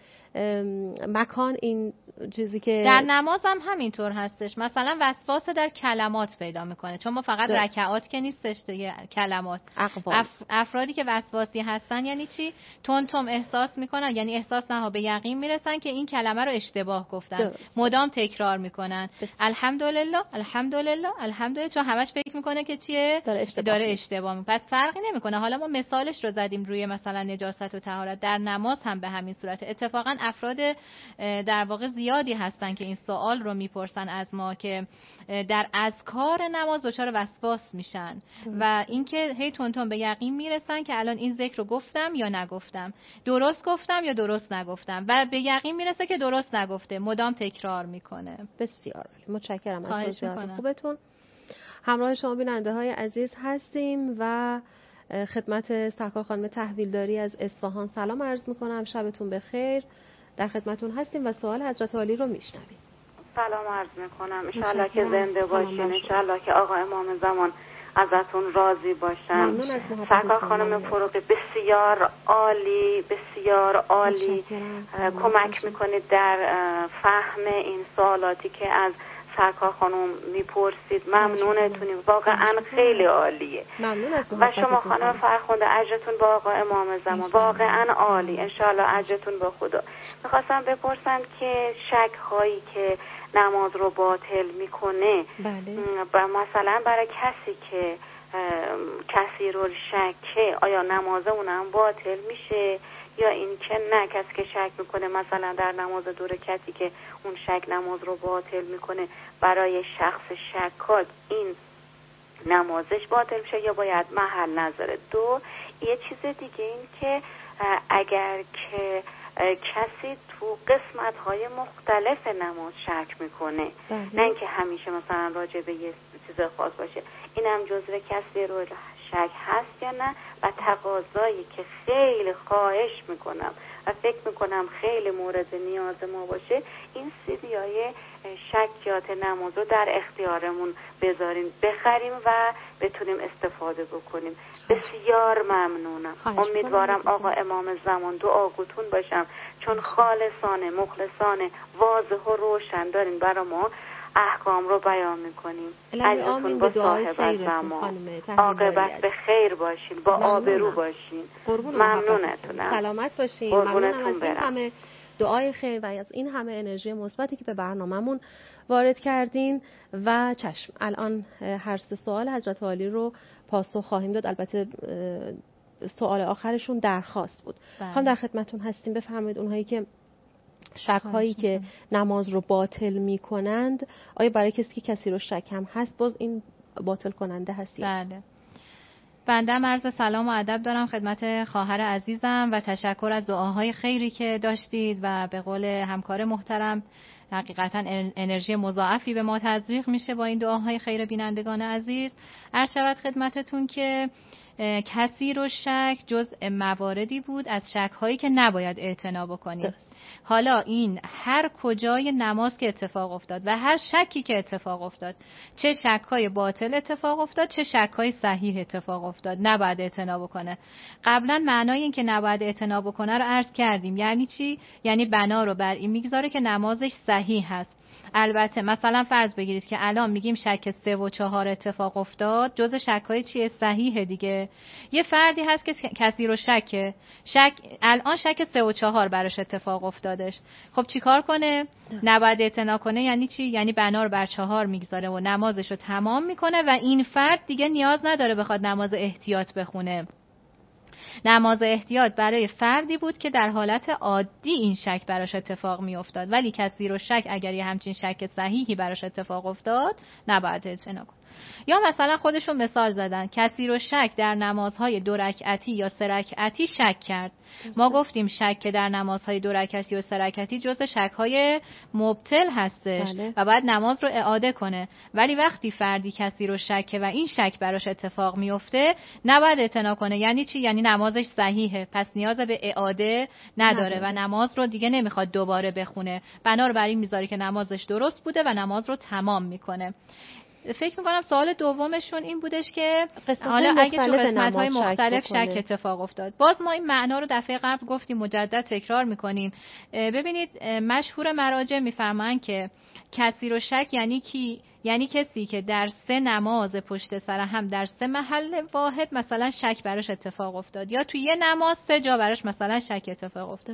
مکان، این چیزی که
در نماز هم همینطور هستش. مثلا وسواس در کلمات پیدا میکنه، چون ما فقط رکعات که نیستش دیگه، کلمات. افرادی که وسواسی هستن یعنی چی؟ تون احساس میکنن، یعنی احساس نه به یقین میرسن که این کلمه رو اشتباه گفتن، مدام تکرار میکنن الحمدلله الحمدلله الحمدلله، چون همش فکر میکنه که چیه؟ داره اشتباه میکنه. پس فرقی نمیکنه. حالا ما مثالش رو زدیم روی مثلا نجاست و طهارت، در نماز هم به همین صورت. اتفاقا افراد در واقع زیادی هستن که این سوال رو میپرسن از ما که در اذکار نماز دچار وسواس میشن و اینکه هی تون به یقین میرسن که الان این ذکر رو گفتم یا نگفتم، درست گفتم یا درست نگفتم، و به یقین میرسه که درست نگفته، مدام تکرار میکنه.
بسیار متشکرم از توضیحات خوبتون. همراه شما بیننده های عزیز هستیم و خدمت سرکار خانم تحویلداری از اصفهان سلام عرض میکنم. شبتون بخیر. در خدمتون هستیم و سوال حضرت عالی رو میشنویم.
سلام عرض میکنم. انشالله که زنده باشین، انشالله که آقا امام زمان ازتون راضی باشن. سرکار خانم فروغی بسیار عالی، بسیار عالی کمک میکنید در فهم این سوالاتی که از سرکار خانم میپرسید. ممنونتونیم، واقعا خیلی عالیه. و شما خانم فرخنده اجرتون با آقا امام زمان واقعا عالی، انشالله اجرتون با خدا. میخواستم بپرسم که شک هایی که نماز رو باطل میکنه، و مثلا برای کسی که کسی رو شکه، آیا نماز اونم باطل میشه یا این که نه کسی که شک میکنه مثلا در نماز دو رکعتی که اون شک نماز رو باطل میکنه، برای شخص شکاک این نمازش باطل میشه یا باید محل نذاره؟ دو، یه چیز دیگه این که اگر که کسی تو قسمت‌های مختلف نماز شک میکنه، نه اینکه همیشه مثلا راجع به یه چیز خاص باشه، اینم جزو کسی رو شک هست یا نه؟ و تقاضایی که خیلی خواهش میکنم و فکر میکنم خیلی مورد نیاز ما باشه، این سیدیای شکیات نماز رو در اختیارمون بذاریم، بخریم و بتونیم استفاده بکنیم. بسیار ممنونم. امیدوارم آقا امام زمان دعاگوتون باشم، چون خالصانه مخلصانه واضح و روشن دارین برای ما احکام رو بیان میکنیم. عزتون با صاحب زمان، عاقبت به خیر باشین، با آبرو باشین. ممنونتونم.
سلامت باشین. ممنونم از این همه دعای خیر و از این همه انرژی مثبتی که به برنامه‌مون وارد کردین. و چشم الان هر سه سوال حضرت عالی رو پاسخ خواهیم داد. البته سوال آخرشون درخواست بود. خواهم در خدمتون هستیم. بفرمایید اونهایی که شک هایی که نماز رو باطل می کنند، آیا برای کسی رو شک هم هست باز این باطل کننده هستی؟
بله. بنده عرض سلام و ادب دارم خدمت خواهر عزیزم و تشکر از دعاهای خیری که داشتید و به قول همکار محترم حقیقتا انرژی مضاعفی به ما تزریق میشه با این دعاهای خیر بینندگان عزیز. عرض شود خدمتتون که کسی رو شک جزء مواردی بود از شک هایی که نباید اعتنا بکنیم. حالا این هر کجای نماز که اتفاق افتاد و هر شکی که اتفاق افتاد، چه شک های باطل اتفاق افتاد چه شک های صحیح اتفاق افتاد، نباید اعتنا بکنه. قبلا معنای این که نباید اعتنا بکنه رو عرض کردیم. یعنی چی؟ یعنی بنا رو بر این میگذاره که نمازش صحیح هست. البته مثلا فرض بگیرید که الان میگیم شک 3 و 4 اتفاق افتاد، جز شک‌های چیه؟ صحیحه دیگه. یه فردی هست که کسی رو الان شک 3 و 4 براش اتفاق افتادش. خب چیکار کنه؟ نباید اعتنا کنه. یعنی چی؟ یعنی بنا رو بر 4 میگذاره و نمازش رو تمام میکنه و این فرد دیگه نیاز نداره بخواد نماز احتیاط بخونه. نماز احتیاط برای فردی بود که در حالت عادی این شک براش اتفاق می افتاد، ولی کسی رو شک اگر یه همچین شک صحیحی براش اتفاق افتاد نباید اعتنا کنه. یا مثلا خودشون مثال زدن، کسی رو شک در نمازهای 2 رکعتی یا 3 رکعتی شک کرد. ما گفتیم شک که در نمازهای 2 رکعتی و 3 رکعتی جزء شک‌های مبطل هستش و باید نماز رو اعاده کنه. ولی وقتی فردی کسی رو شک و این شک براش اتفاق میفته نباید اعتنا کنه. یعنی چی؟ یعنی نمازش صحیحه، پس نیاز به اعاده نداره و نماز رو دیگه نمیخواد دوباره بخونه. بنا رو بر این میذاره که نمازش درست بوده و نماز رو تمام میکنه. فکر میکنم سوال دومشون این بودش که حالا اگه تو قسمت‌های مختلف شک اتفاق افتاد. باز ما این معنا رو دفعه قبل گفتیم، مجدد تکرار میکنیم. ببینید مشهور مراجع میفرمایند که کسی رو شک یعنی کی؟ یعنی کسی که در 3 نماز پشت سر هم در 3 محل واحد مثلا شک براش اتفاق افتاد، یا توی یه نماز 3 جا براش مثلا شک اتفاق افتاد.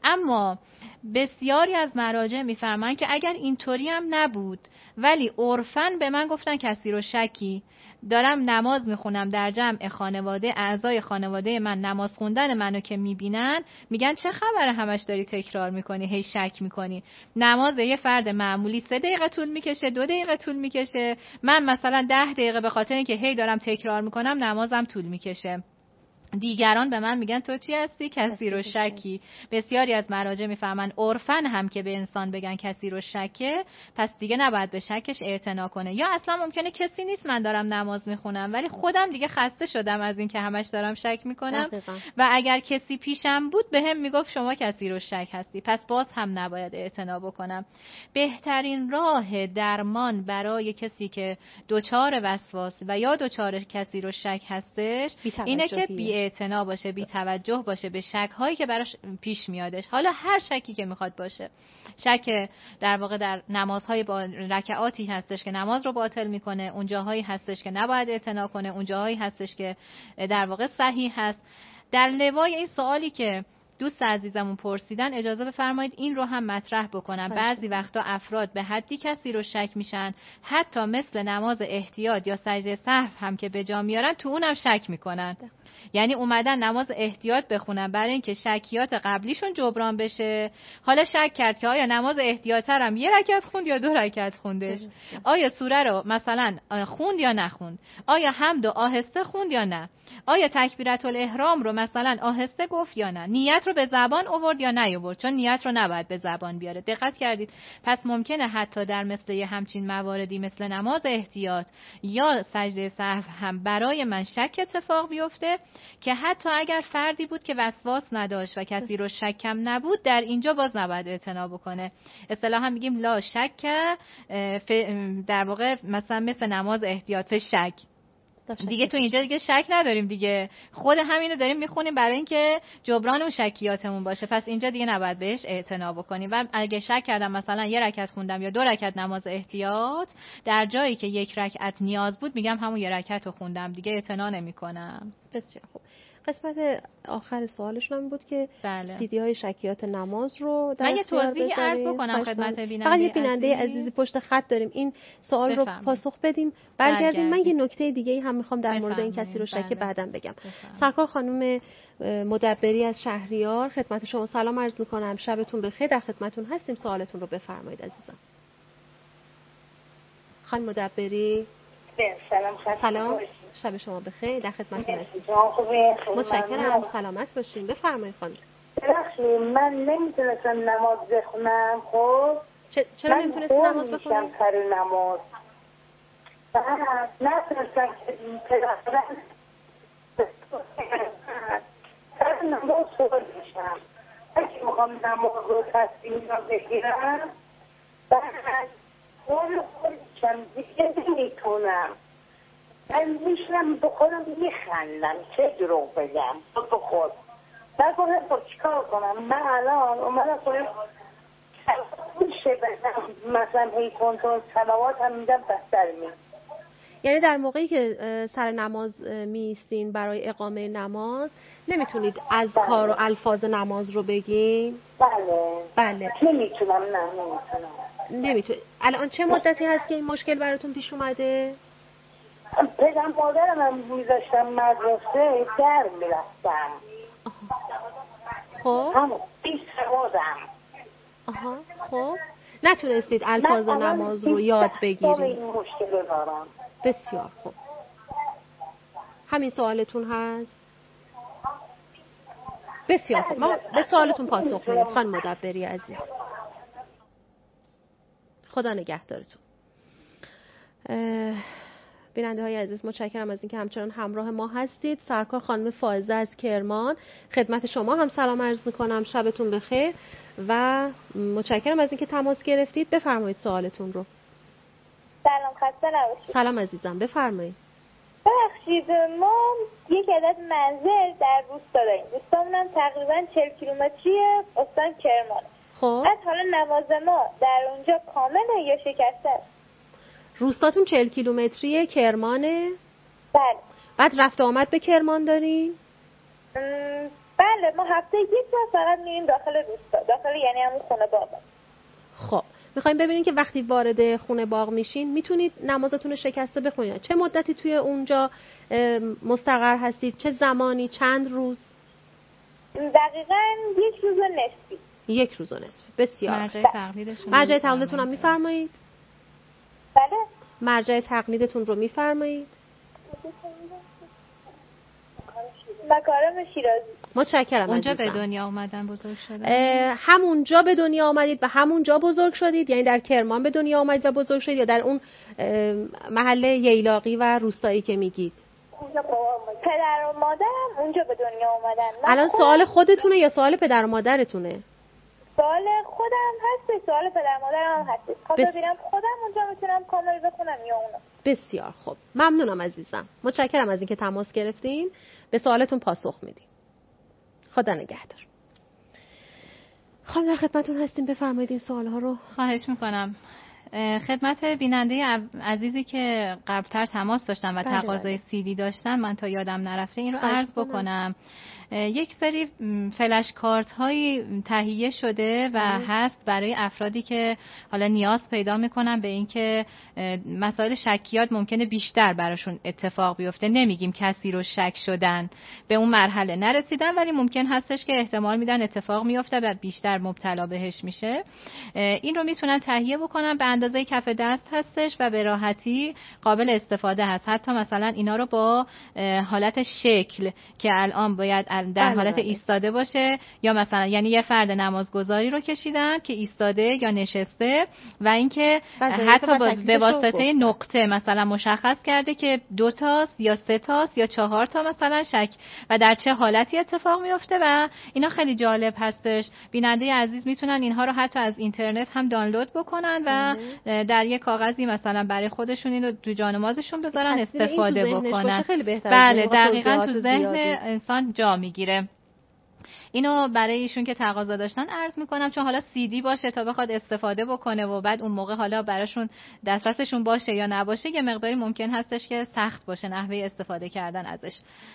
اما بسیاری از مراجع میفرمایند که اگر اینطوری هم نبود ولی عرفاً به من گفتن کسی رو شکی، دارم نماز میخونم در جمع خانواده، اعضای خانواده من نماز خوندن منو که میبینن میگن چه خبره همش داری تکرار میکنی، هی شک میکنی. نماز یه فرد معمولی 3 دقیقه طول میکشه، 2 دقیقه طول میکشه، من مثلا 10 دقیقه به خاطر اینکه هی دارم تکرار میکنم نمازم طول میکشه. دیگران به من میگن تو چی هستی؟ کسی رو شکی. بسیاری از مراجع میفهمن عرفن هم که به انسان بگن کسی رو شکه، پس دیگه نباید به شکش اعتنا کنه. یا اصلا ممکنه کسی نیست، من دارم نماز میخونم ولی خودم دیگه خسته شدم از این که همش دارم شک میکنم و اگر کسی پیشم بود به هم میگفت شما کسی رو شک هستی، پس باز هم نباید اعتنا بکنم. بهترین راه درمان برای کسی که دچار وسواس و یا دچار کسی رو شک هستش اینه که اعتنا باشه، بی توجه باشه به شک هایی که براش پیش میادش. حالا هر شکی که میخواد باشه، شک در واقع در نمازهای با رکعاتی هستش که نماز رو باطل میکنه، اون جاهایی هستش که نباید اعتنا کنه، اون جاهایی هستش که در واقع صحیح هست. در لوای این سوالی که دوست عزیزمون پرسیدن اجازه بفرمایید این رو هم مطرح بکنم. بعضی وقتا افراد به حدی کسی رو شک میشن حتی مثل نماز احتیاط یا سجده سهو هم که به جا میارن تو اونم شک میکنن. یعنی اومدن نماز احتیاط بخونن برای اینکه شکیات قبلیشون جبران بشه. حالا شک کرد که آیا نماز احتیاط هم 1 رکعت خوند یا 2 رکعت خوندش، آیا سوره رو مثلا خوند یا نخوند، آیا حمد و آهسته خوند یا نه، آیا تکبیرت الاحرام رو مثلا آهسته گفت یا نه، نیت رو به زبان آورد یا نیاورد، چون نیت رو نباید به زبان بیاره. دقت کردید؟ پس ممکنه حتی در مثل همچین مواردی مثل نماز احتیاط یا سجده سهو هم برای من شک اتفاق بیفته که حتی اگر فردی بود که وسواس نداشت و کسی رو شکم نبود، در اینجا باز نباید اعتنا بکنه. اصطلاحا میگیم لا شک، در واقع مثل نماز احتیاط شک دیگه تو اینجا دیگه شک نداریم دیگه، خود همینو داریم میخونیم برای اینکه جبران اون شکیاتمون باشه، پس اینجا دیگه نباید بهش اعتنا بکنیم. و اگه شک کردم مثلا 1 رکعت خوندم یا 2 رکعت نماز احتیاط، در جایی که 1 رکعت نیاز بود میگم همون 1 رکعت رو خوندم، دیگه اعتنا نمیکنم.
بسیار خوب. قسمت آخر سوالشون این بود که سیدی های شکیات نماز رو در
من یه توضیحی عرض بکنم خدمت بیننده.
فقط یه بیننده عزیزی پشت خط داریم، این سوال رو پاسخ بدیم برگردیم. من یه نکته دیگه هم میخوام در مورد این کسی رو شکی بعداً بگم. سرکار خانم مدبری از شهریار، خدمت شما سلام عرض میکنم، شبتون بخیر، در خدمتتون هستیم، سوالتون رو بفرمایید عزیزم. خانم مدبری سلام، شب شما بخیر، در خدمتتون هستیم. متشکرم، سلامت باشین، بفرمایید خانم.
ببخشید من نمیتونستم نماز بخونم. خب
چرا نمیتونستی نماز بخونی؟
من سر نماز نتونستم سر نماز سوال میشم. اگه میخوام نماز رو تصمیم بگیرم بعد خود میشم دیگه نمیتونم. من میشنم به خودم میخندم، چه دروغ بگم به خود. نکنه با چیکار کنم؟ من الان اومدم میشه مثلا هی کنترل صلوات هم میدم بستر می.
یعنی در موقعی که سر نماز میستین برای اقامه نماز نمیتونید اذکار و الفاظ نماز رو بگین؟
بله. نمیتونم.
نمیتونید. الان چه مدتی هست که این مشکل براتون پیش اومده؟
پدرم مادرم هم میذاشتم مدرسه در میرفتم.
خب
همون 20 سوادم.
خب نتونستید الفاظ نماز رو یاد بگیرید؟
این مشکل رو دارم.
بسیار خوب. همین سوالتون هست؟ بسیار خوب. ما به سوالتون پاسخ میدیم خانم مدبری عزیز. خدا نگهدارتون. بیننده های عزیز متشکرم از اینکه همچنان همراه ما هستید. سرکار خانم فائزه از کرمان خدمت شما هم سلام عرض میکنم. شبتون بخیر و متشکرم از اینکه تماس گرفتید. بفرمایید سوالتون رو.
سلام، خسته نباشید.
سلام عزیزم، بفرمایید.
ببخشید، ما یک عدد منزل در روستا داریم. روستامون تقریبا 40 کیلومتری استان کرمان.
خب
بعد حالا نماز ما در اونجا کامله یا شکسته است؟
روستاتون 40 کیلومتری کرمانه؟
بله.
بعد رفت آمد به کرمان دارین؟
بله، ما هفته یک بار فقط میریم داخل روستا، داخل یعنی همون خونه باغ.
خب میخوایم ببینین که وقتی وارد خونه باغ میشین میتونید نمازتون رو شکسته بخونید. چه مدتی توی اونجا مستقر هستید؟ چه زمانی؟ چند روز؟
دقیقاً 1 روز و نصفی.
1 روز و نصفی. بسیار.
مرجع
تقلیدتون هم میفرمایید؟
بله.
مرجع تقلیدتون رو میفرمایید؟
مکارم شیرازی.
متشکرم.
اونجا به دنیا اومدن بزرگ شدن؟
همونجا به دنیا آمدید و همونجا بزرگ شدید؟ یعنی در کرمان به دنیا آمدید و بزرگ شدید یا در اون محله ییلاقی و روستایی که میگید؟
پدر و مادرم اونجا به دنیا اومدن.
الان سوال خودتونه یا سوال پدر و مادرتونه؟
سوال خودم هست، سوال پدر مادرم هم هست. خب ببینم خودم اونجا میتونم کامل بخونم یا اونا؟
بسیار خوب. ممنونم عزیزم. متشکرم از اینکه تماس گرفتین. به سوالتون پاسخ میدیم. خدا نگهدار. خانم در خدمتتون هستیم، بفرمایید این سوالها رو.
خواهش میکنم. خدمت بیننده عزیزی که قبلتر تماس داشتن و تقاضای CD داشتن، من تا یادم نرفته این رو عرض بکنم. یک سری فلش کارت هایی تهیه شده و هست برای افرادی که حالا نیاز پیدا میکنن به اینکه مسائل شکیات ممکنه بیشتر براشون اتفاق بیفته. نمیگیم کسی رو شک شدن، به اون مرحله نرسیدن، ولی ممکن هستش که احتمال میدن اتفاق میفته و بیشتر مبتلا بهش میشه. این رو میتونن تهیه بکنن، به اندازه کف دست هستش و به راحتی قابل استفاده هست. حتی مثلا اینا رو با حالت شکل که الان باید در حالت ایستاده باشه یا مثلا یعنی یه فرد نمازگزاری رو کشیدن که ایستاده یا نشسته و اینکه حتی به واسطه نقطه مثلا مشخص کرده که 2 تاست یا 3 تاست یا 4 تا مثلا شک و در چه حالتی اتفاق میفته و اینا خیلی جالب هستش. بیننده عزیز میتونن اینها رو حتی از اینترنت هم دانلود بکنن و در یک کاغذی مثلا برای خودشون اینو تو جانمازشون بذارن استفاده بکنن. بله دقیقاً تو ذهن انسان جا میگیره. اینو برای ایشون که تقاضا داشتن عرض میکنم، چون حالا CD باشه تا بخواد استفاده بکنه و بعد اون موقع حالا براشون دسترسشون باشه یا نباشه یه مقداری ممکن هستش که سخت باشه نحوه استفاده کردن ازش.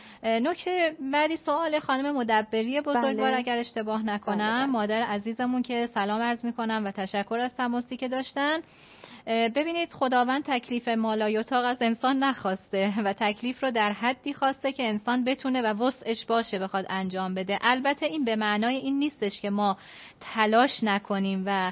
نکته بعدی سوال خانم مدبری بزرگوار اگر اشتباه نکنم، مادر عزیزمون که سلام عرض میکنم و تشکر از تماسی که داشتن. ببینید خداوند تکلیف مالایاتاق از انسان نخواسته و تکلیف رو در حدی خواسته که انسان بتونه و وسعش باشه بخواد انجام بده. البته این به معنای این نیستش که ما تلاش نکنیم و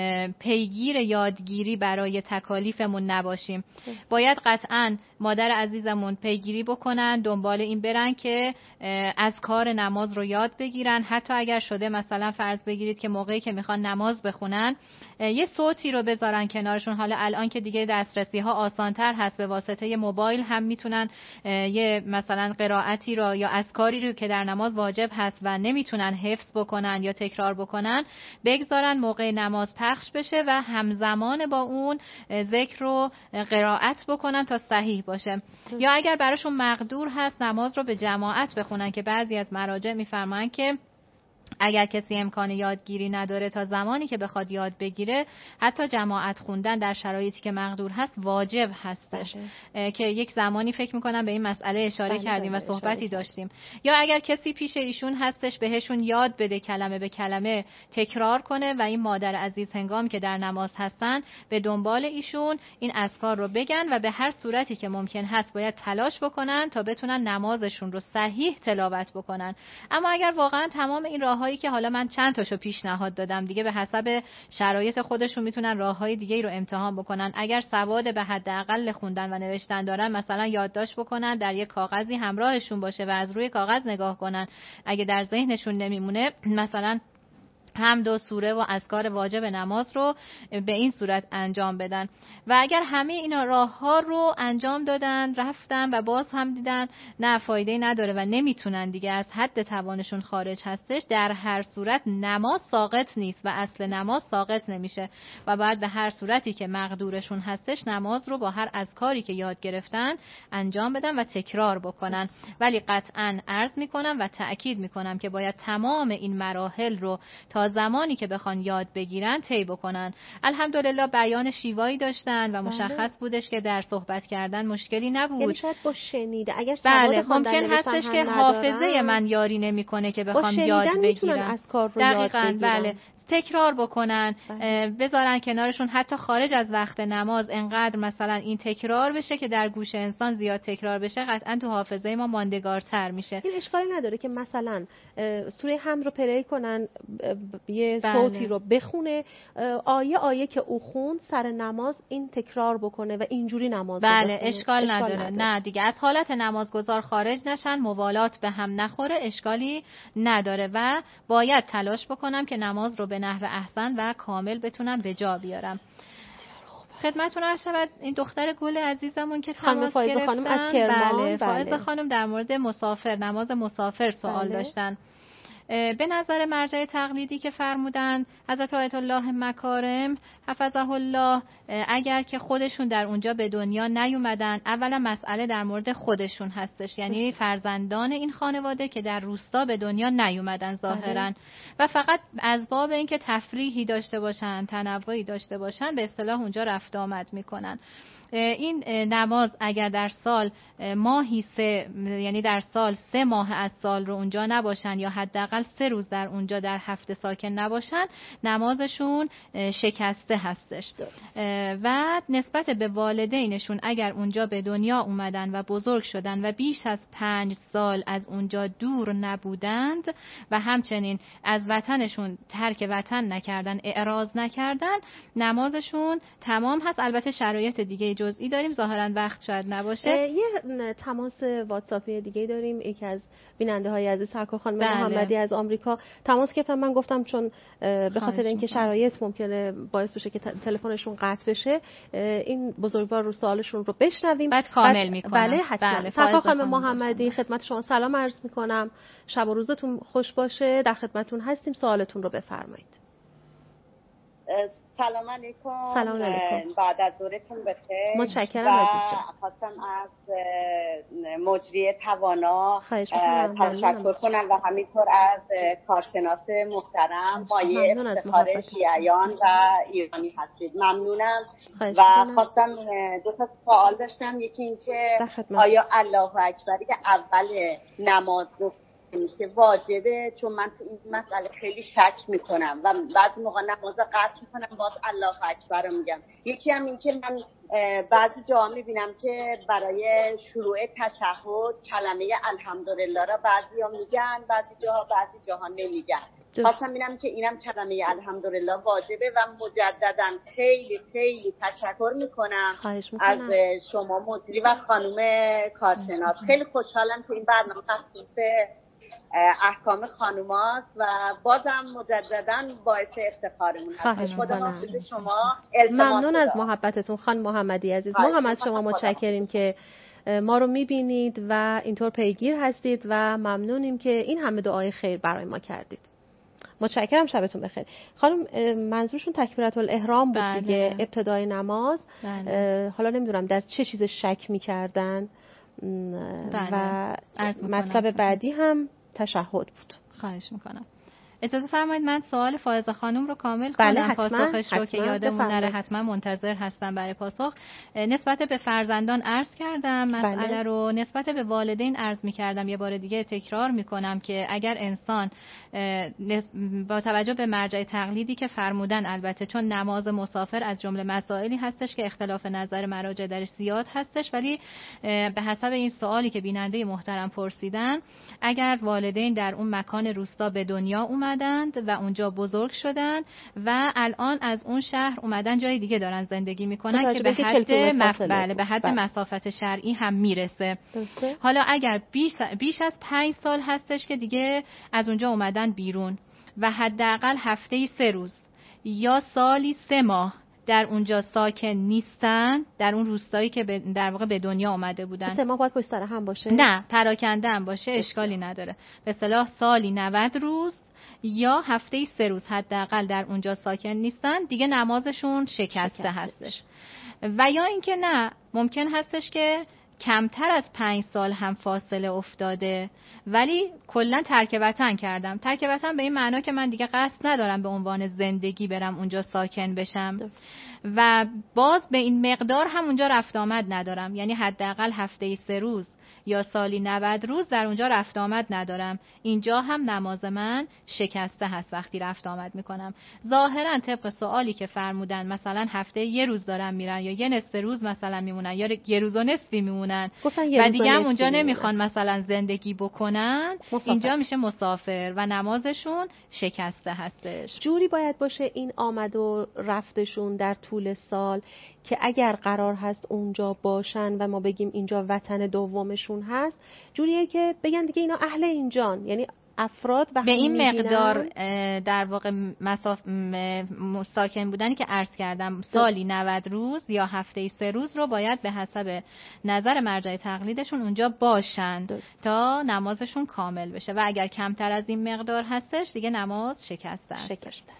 پیگیر یادگیری برای تکالیفمون نباشیم. باید قطعاً مادر عزیزمون پیگیری بکنن، دنبال این برن که از کار نماز رو یاد بگیرن. حتی اگر شده مثلا فرض بگیرید که موقعی که میخوان نماز بخونن یه صوتی رو بذارن کنارشون. حالا الان که دیگه دسترسی ها آسان‌تر هست، به واسطه موبایل هم میتونن یه مثلا قرائتی رو یا اذکاری رو که در نماز واجب هست و نمیتونن حفظ بکنن یا تکرار بکنن بگذارن موقع نماز پخش بشه و همزمان با اون ذکر رو قرائت بکنن تا صحیح باشه. یا اگر براشون مقدور هست نماز رو به جماعت بخونن که بعضی از مراجع میفرمایند که اگر کسی امکان یادگیری نداره تا زمانی که بخواد یاد بگیره، حتی جماعت خوندن در شرایطی که مقدور هست واجب هستش. که یک زمانی فکر میکنم به این مسئله اشاره کردیم و صحبتی داشتیم. یا اگر کسی پیش ایشون هستش بهشون یاد بده کلمه به کلمه تکرار کنه و این مادر عزیز هنگام که در نماز هستن به دنبال ایشون این اذکار رو بگن و به هر صورتی که ممکن هست باید تلاش بکنن تا بتونن نمازشون رو صحیح تلاوت بکنن. اما اگر واقعا تمام این راههایی که حالا من چند تاشو پیشنهاد دادم دیگه به حسب شرایط خودشون میتونن راههای دیگه رو امتحان بکنن. اگر سواد به حداقل خوندن و نوشتن دارن مثلا یادداشت بکنن، در یک کاغذی همراهشون باشه و از روی کاغذ نگاه کنن. اگه در ذهنشون نمیمونه مثلا حمد و سوره و اذکار واجب نماز رو به این صورت انجام بدن. و اگر همه اینا راه‌ها رو انجام دادن، رفتن و باز هم دیدن نه فایده نداره و نمیتونن دیگه، از حد توانشون خارج هستش، در هر صورت نماز ساقط نیست و اصل نماز ساقط نمیشه و باید به هر صورتی که مقدورشون هستش نماز رو با هر اذکاری که یاد گرفتن انجام بدن و تکرار بکنن. ولی قطعاً عرض میکنم و تأکید میکنم که باید تمام این مراحل رو تا زمانی که بخوان یاد بگیرن طی بکنن. الحمدلله بیان شیوایی داشتن و مشخص بودش که در صحبت کردن مشکلی نبود.
یعنی شاید با شنیده اگر
بله ممکن هستش که حافظه من یاری نمیکنه که بخوام یاد بگیرن. دقیقاً بله تکرار بکنن، بذارن کنارشون حتی خارج از وقت نماز انقدر مثلا این تکرار بشه که در گوش انسان زیاد تکرار بشه، قطعا تو حافظه ما ماندگارتر میشه.
این اشکالی نداره که مثلا سوره حمد رو پلی کنن، یه صوتی رو بخونه، آیه که او خوند سر نماز این تکرار بکنه و اینجوری نماز
بله اشکال نداره. نه دیگه از حالت نمازگزار خارج نشن، موالات به هم نخوره، اشکالی نداره و باید تلاش بکنم که نماز رو به نحو احسن و کامل بتونم به جا بیارم. خدمتتون عرض شود این دختر گل عزیزمون که تماس گرفتن،
خانم از کرمان،
بله فائزه خانم در مورد مسافر، نماز مسافر سوال داشتن. به نظر مرجع تقلیدی که فرمودن حضرت آیت الله مکارم حفظه الله، اگر که خودشون در اونجا به دنیا نیومدن، اولا مسئله در مورد خودشون هستش، یعنی فرزندان این خانواده که در روستا به دنیا نیومدن ظاهرا و فقط از باب اینکه تفریحی داشته باشن، تنوعی داشته باشن، به اصطلاح اونجا رفت آمد میکنن. این نماز اگر در سال ماهی یعنی در سال 3 ماه از سال رو اونجا نباشن یا حداقل 3 روز در اونجا در هفته ساکن نباشن، نمازشون شکسته هستش. و نسبت به والدینشون اگر اونجا به دنیا اومدن و بزرگ شدن و بیش از 5 سال از اونجا دور نبودند و همچنین از وطنشون ترک وطن نکردن، اعراض نکردن، نمازشون تمام هست. البته شرایط دیگه جزئی داریم، ظاهرا وقت شاید نباشه.
یه تماس واتساپی دیگه داریم، یکی از بیننده های عزیز سرکار خانم محمدی از آمریکا تماس گرفتن. من گفتم چون به خاطر اینکه شرایط ممکنه باعث بشه که تلفنشون قطع بشه، این بزرگوار رو سوالشون رو بشنویم
بعد کامل میکنم.
بله حتما. سرکار خانم محمدی خدمت شما سلام عرض میکنم، شب و روزتون خوش باشه، در خدمتتون هستیم، سوالتون رو بفرمایید.
سلام علیکم.
سلام علیکم.
بعد از ظهرتون بخیر.
متشکرم عزیزم.
خواستم از مجری توانا تشکر کنم و همینطور از کارشناس محترم مایه افتخار شیعیان و ایرانی هستید. ممنونم. و خواستم 2 تا سوال داشتم. یکی این که آیا الله اکبری که اول نماز که واجبه؟ چون من تو این مسئله خیلی شک میکنم و بعضی موقع نماز قطع میکنم باز الله اکبر رو میگم. یکی هم این که من بعضی جاها میبینم که برای شروع تشهد کلمه الحمدلله را بعضی ها میگن، بعضی جاها نمیگن. خواستم ببینم که اینم کلمه الحمدلله واجبه و مجددا خیلی خیلی تشکر میکنم از شما مدیری و خانم کارشناس. خیلی خوشحالم که این برنامه خصوص احکام خانوماست و بازم مجددا باعث افتخارمون هست. خدا حافظ شما.
ممنون از محبتتون خانم محمدی عزیز. ما هم از شما متشکریم که ما رو میبینید و اینطور پیگیر هستید و ممنونیم که این همه دعای خیر برای ما کردید. متشکرم، شبتون بخیر. خانم منظورشون تکبیرت الاحرام بود دیگه، ابتدای نماز. حالا نمیدونم در چه چیز شک میکردن و مطلب بعدی هم تشهد بود.
خواهش میکنم. اجازه فرمایید من سوال فائزه خانم رو کامل کنم، پاسخش رو که یادمون نره، حتما منتظر هستم برای پاسخ. نسبت به فرزندان عرض کردم مسئله رو، نسبت به والدین عرض می‌کردم، یه بار دیگه تکرار می‌کنم که اگر انسان با توجه به مرجع تقلیدی که فرمودن، البته چون نماز مسافر از جمله مسائلی هستش که اختلاف نظر مراجع درش زیاد هستش، ولی به حسب این سوالی که بیننده محترم پرسیدن، اگر والدین در اون مکان روستا به دنیا اومدند و اونجا بزرگ شدن و الان از اون شهر اومدن جای دیگه دارن زندگی میکنن که به حد مسافت شرعی هم میرسه. حالا اگر بیش از 5 سال هستش که دیگه از اونجا اومدن بیرون و حداقل هفته‌ای 3 روز یا سالی 3 ماه در اونجا ساکن نیستن، در اون روستایی که در واقع به دنیا آمده بودن.
3 ماه باید پشت سر هم باشه؟
نه، پراکنده هم باشه اشکالی نداره. به اصطلاح سالی 90 روز یا هفته‌ای 3 روز حداقل در اونجا ساکن نیستن، دیگه نمازشون شکسته هستش. و یا اینکه نه، ممکن هستش که کمتر از 5 سال هم فاصله افتاده ولی کلا ترک وطن کردم. ترک وطن به این معنا که من دیگه قصد ندارم به عنوان زندگی برم اونجا ساکن بشم و باز به این مقدار هم اونجا رفت آمد ندارم، یعنی حداقل هفته‌ای 3 روز یا سالی 90 روز در اونجا رفت آمد ندارم. اینجا هم نماز من شکسته هست وقتی رفت آمد میکنم. ظاهرا طبق سوالی که فرمودن مثلا هفته 1 روز دارن میرن یا 1 نصف روز مثلا میمونن یا 1 روز و نصفی میمونن و دیگه هم اونجا نمیخوان مثلا زندگی بکنن، اینجا میشه مسافر و نمازشون شکسته هستش.
جوری باید باشه این آمد و رفتشون در طول سال که اگر قرار هست اونجا باشن و ما بگیم اینجا وطن دومشون هست، جوریه که بگن دیگه اینا اهل اینجان، یعنی افراد
به این مقدار در واقع ساکن بودنی که عرض کردم، سالی 90 روز یا هفته‌ای 3 روز رو باید به حسب نظر مرجع تقلیدشون اونجا باشند تا نمازشون کامل بشه و اگر کمتر از این مقدار هستش دیگه نماز شکسته است.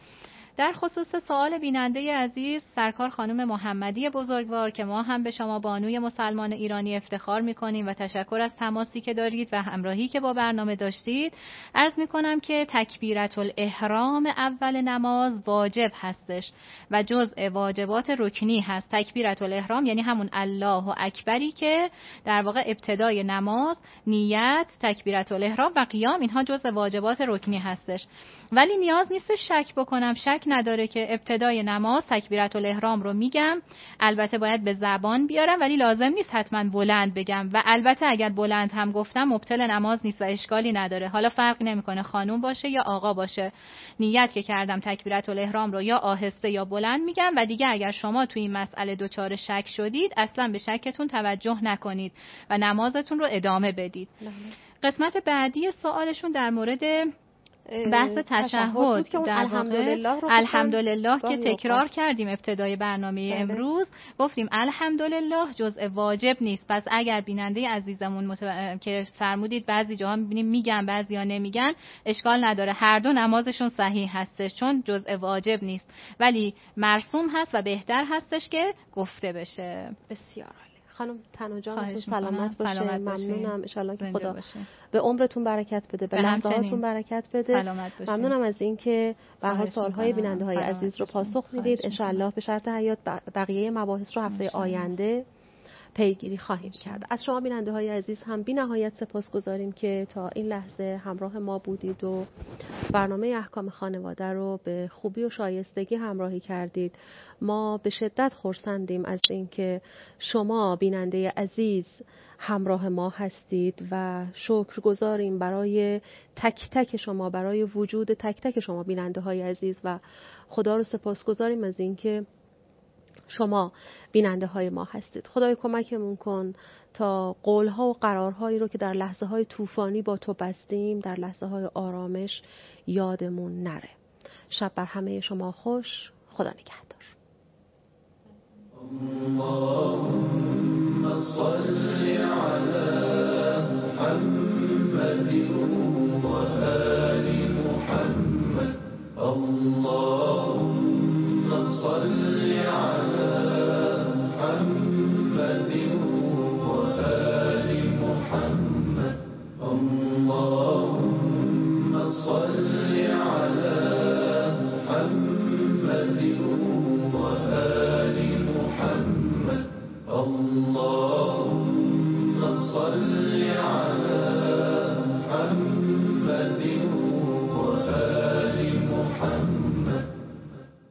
در خصوص سوال بیننده عزیز سرکار خانم محمدی بزرگوار که ما هم به شما بانوی مسلمان ایرانی افتخار میکنیم و تشکر از تماسی که دارید و همراهی که با برنامه داشتید، عرض میکنم که تکبیرة الاحرام اول نماز واجب هستش و جزء واجبات رکنی هست. تکبیرة الاحرام یعنی همون الله اکبری که در واقع ابتدای نماز، نیت، تکبیرة الاحرام و قیام، اینها جزء واجبات رکنی هستش. ولی نیاز نیست شک بکنم، شک نداره که ابتدای نماز تکبیرة الاحرام رو میگم، البته باید به زبان بیارم ولی لازم نیست حتما بلند بگم و البته اگر بلند هم گفتم مبطل نماز نیست و اشکالی نداره. حالا فرق نمیکنه خانوم باشه یا آقا باشه، نیت که کردم تکبیرة الاحرام رو یا آهسته یا بلند میگم و دیگه اگر شما توی این مسئله دچار شک شدید اصلا به شکتون توجه نکنید و نمازتون رو ادامه بدید. قسمت بعدی سوالشون در مورد بحث تشهد که در الحمدلله که تکرار کردیم ابتدای برنامه امروز، گفتیم الحمدلله جزء واجب نیست. پس اگر بیننده عزیزمون که فرمودید بعضی جاها میبینیم میگن بعضی ها نمیگن، اشکال نداره، هر دو نمازشون صحیح هستش چون جزء واجب نیست ولی مرسوم هست و بهتر هستش که گفته بشه.
بسیار خانم تنها جان سلامت باشه. ممنونم، ان شاءالله که خدا به عمرتون برکت بده، به لحظاتون برکت بده. ممنونم از اینکه به هر سوالهای بیننده های عزیز رو پاسخ میدید. ان شاءالله به شرط حیات بقیه مباحث رو هفته آینده پیگیری خواهیم کرد. از شما بیننده های عزیز هم بی نهایت سپاسگزاریم که تا این لحظه همراه ما بودید و برنامه احکام خانواده رو به خوبی و شایستگی همراهی کردید. ما به شدت خرسندیم از اینکه شما بیننده عزیز همراه ما هستید و شکرگزاریم برای تک تک شما، برای وجود تک تک شما بیننده های عزیز و خدا رو سپاسگزاریم از اینکه شما بیننده های ما هستید. خدای کمکمون کن تا قولها و قرارهایی رو که در لحظه های طوفانی با تو بستیم در لحظه های آرامش یادمون نره. شب بر همه شما خوش. خدا نگهدار. اللهم صل علی محمد و آل محمد. اللهم صل علی محمد و آل محمد. اللهم صل علی
وآل محمد اللهم صل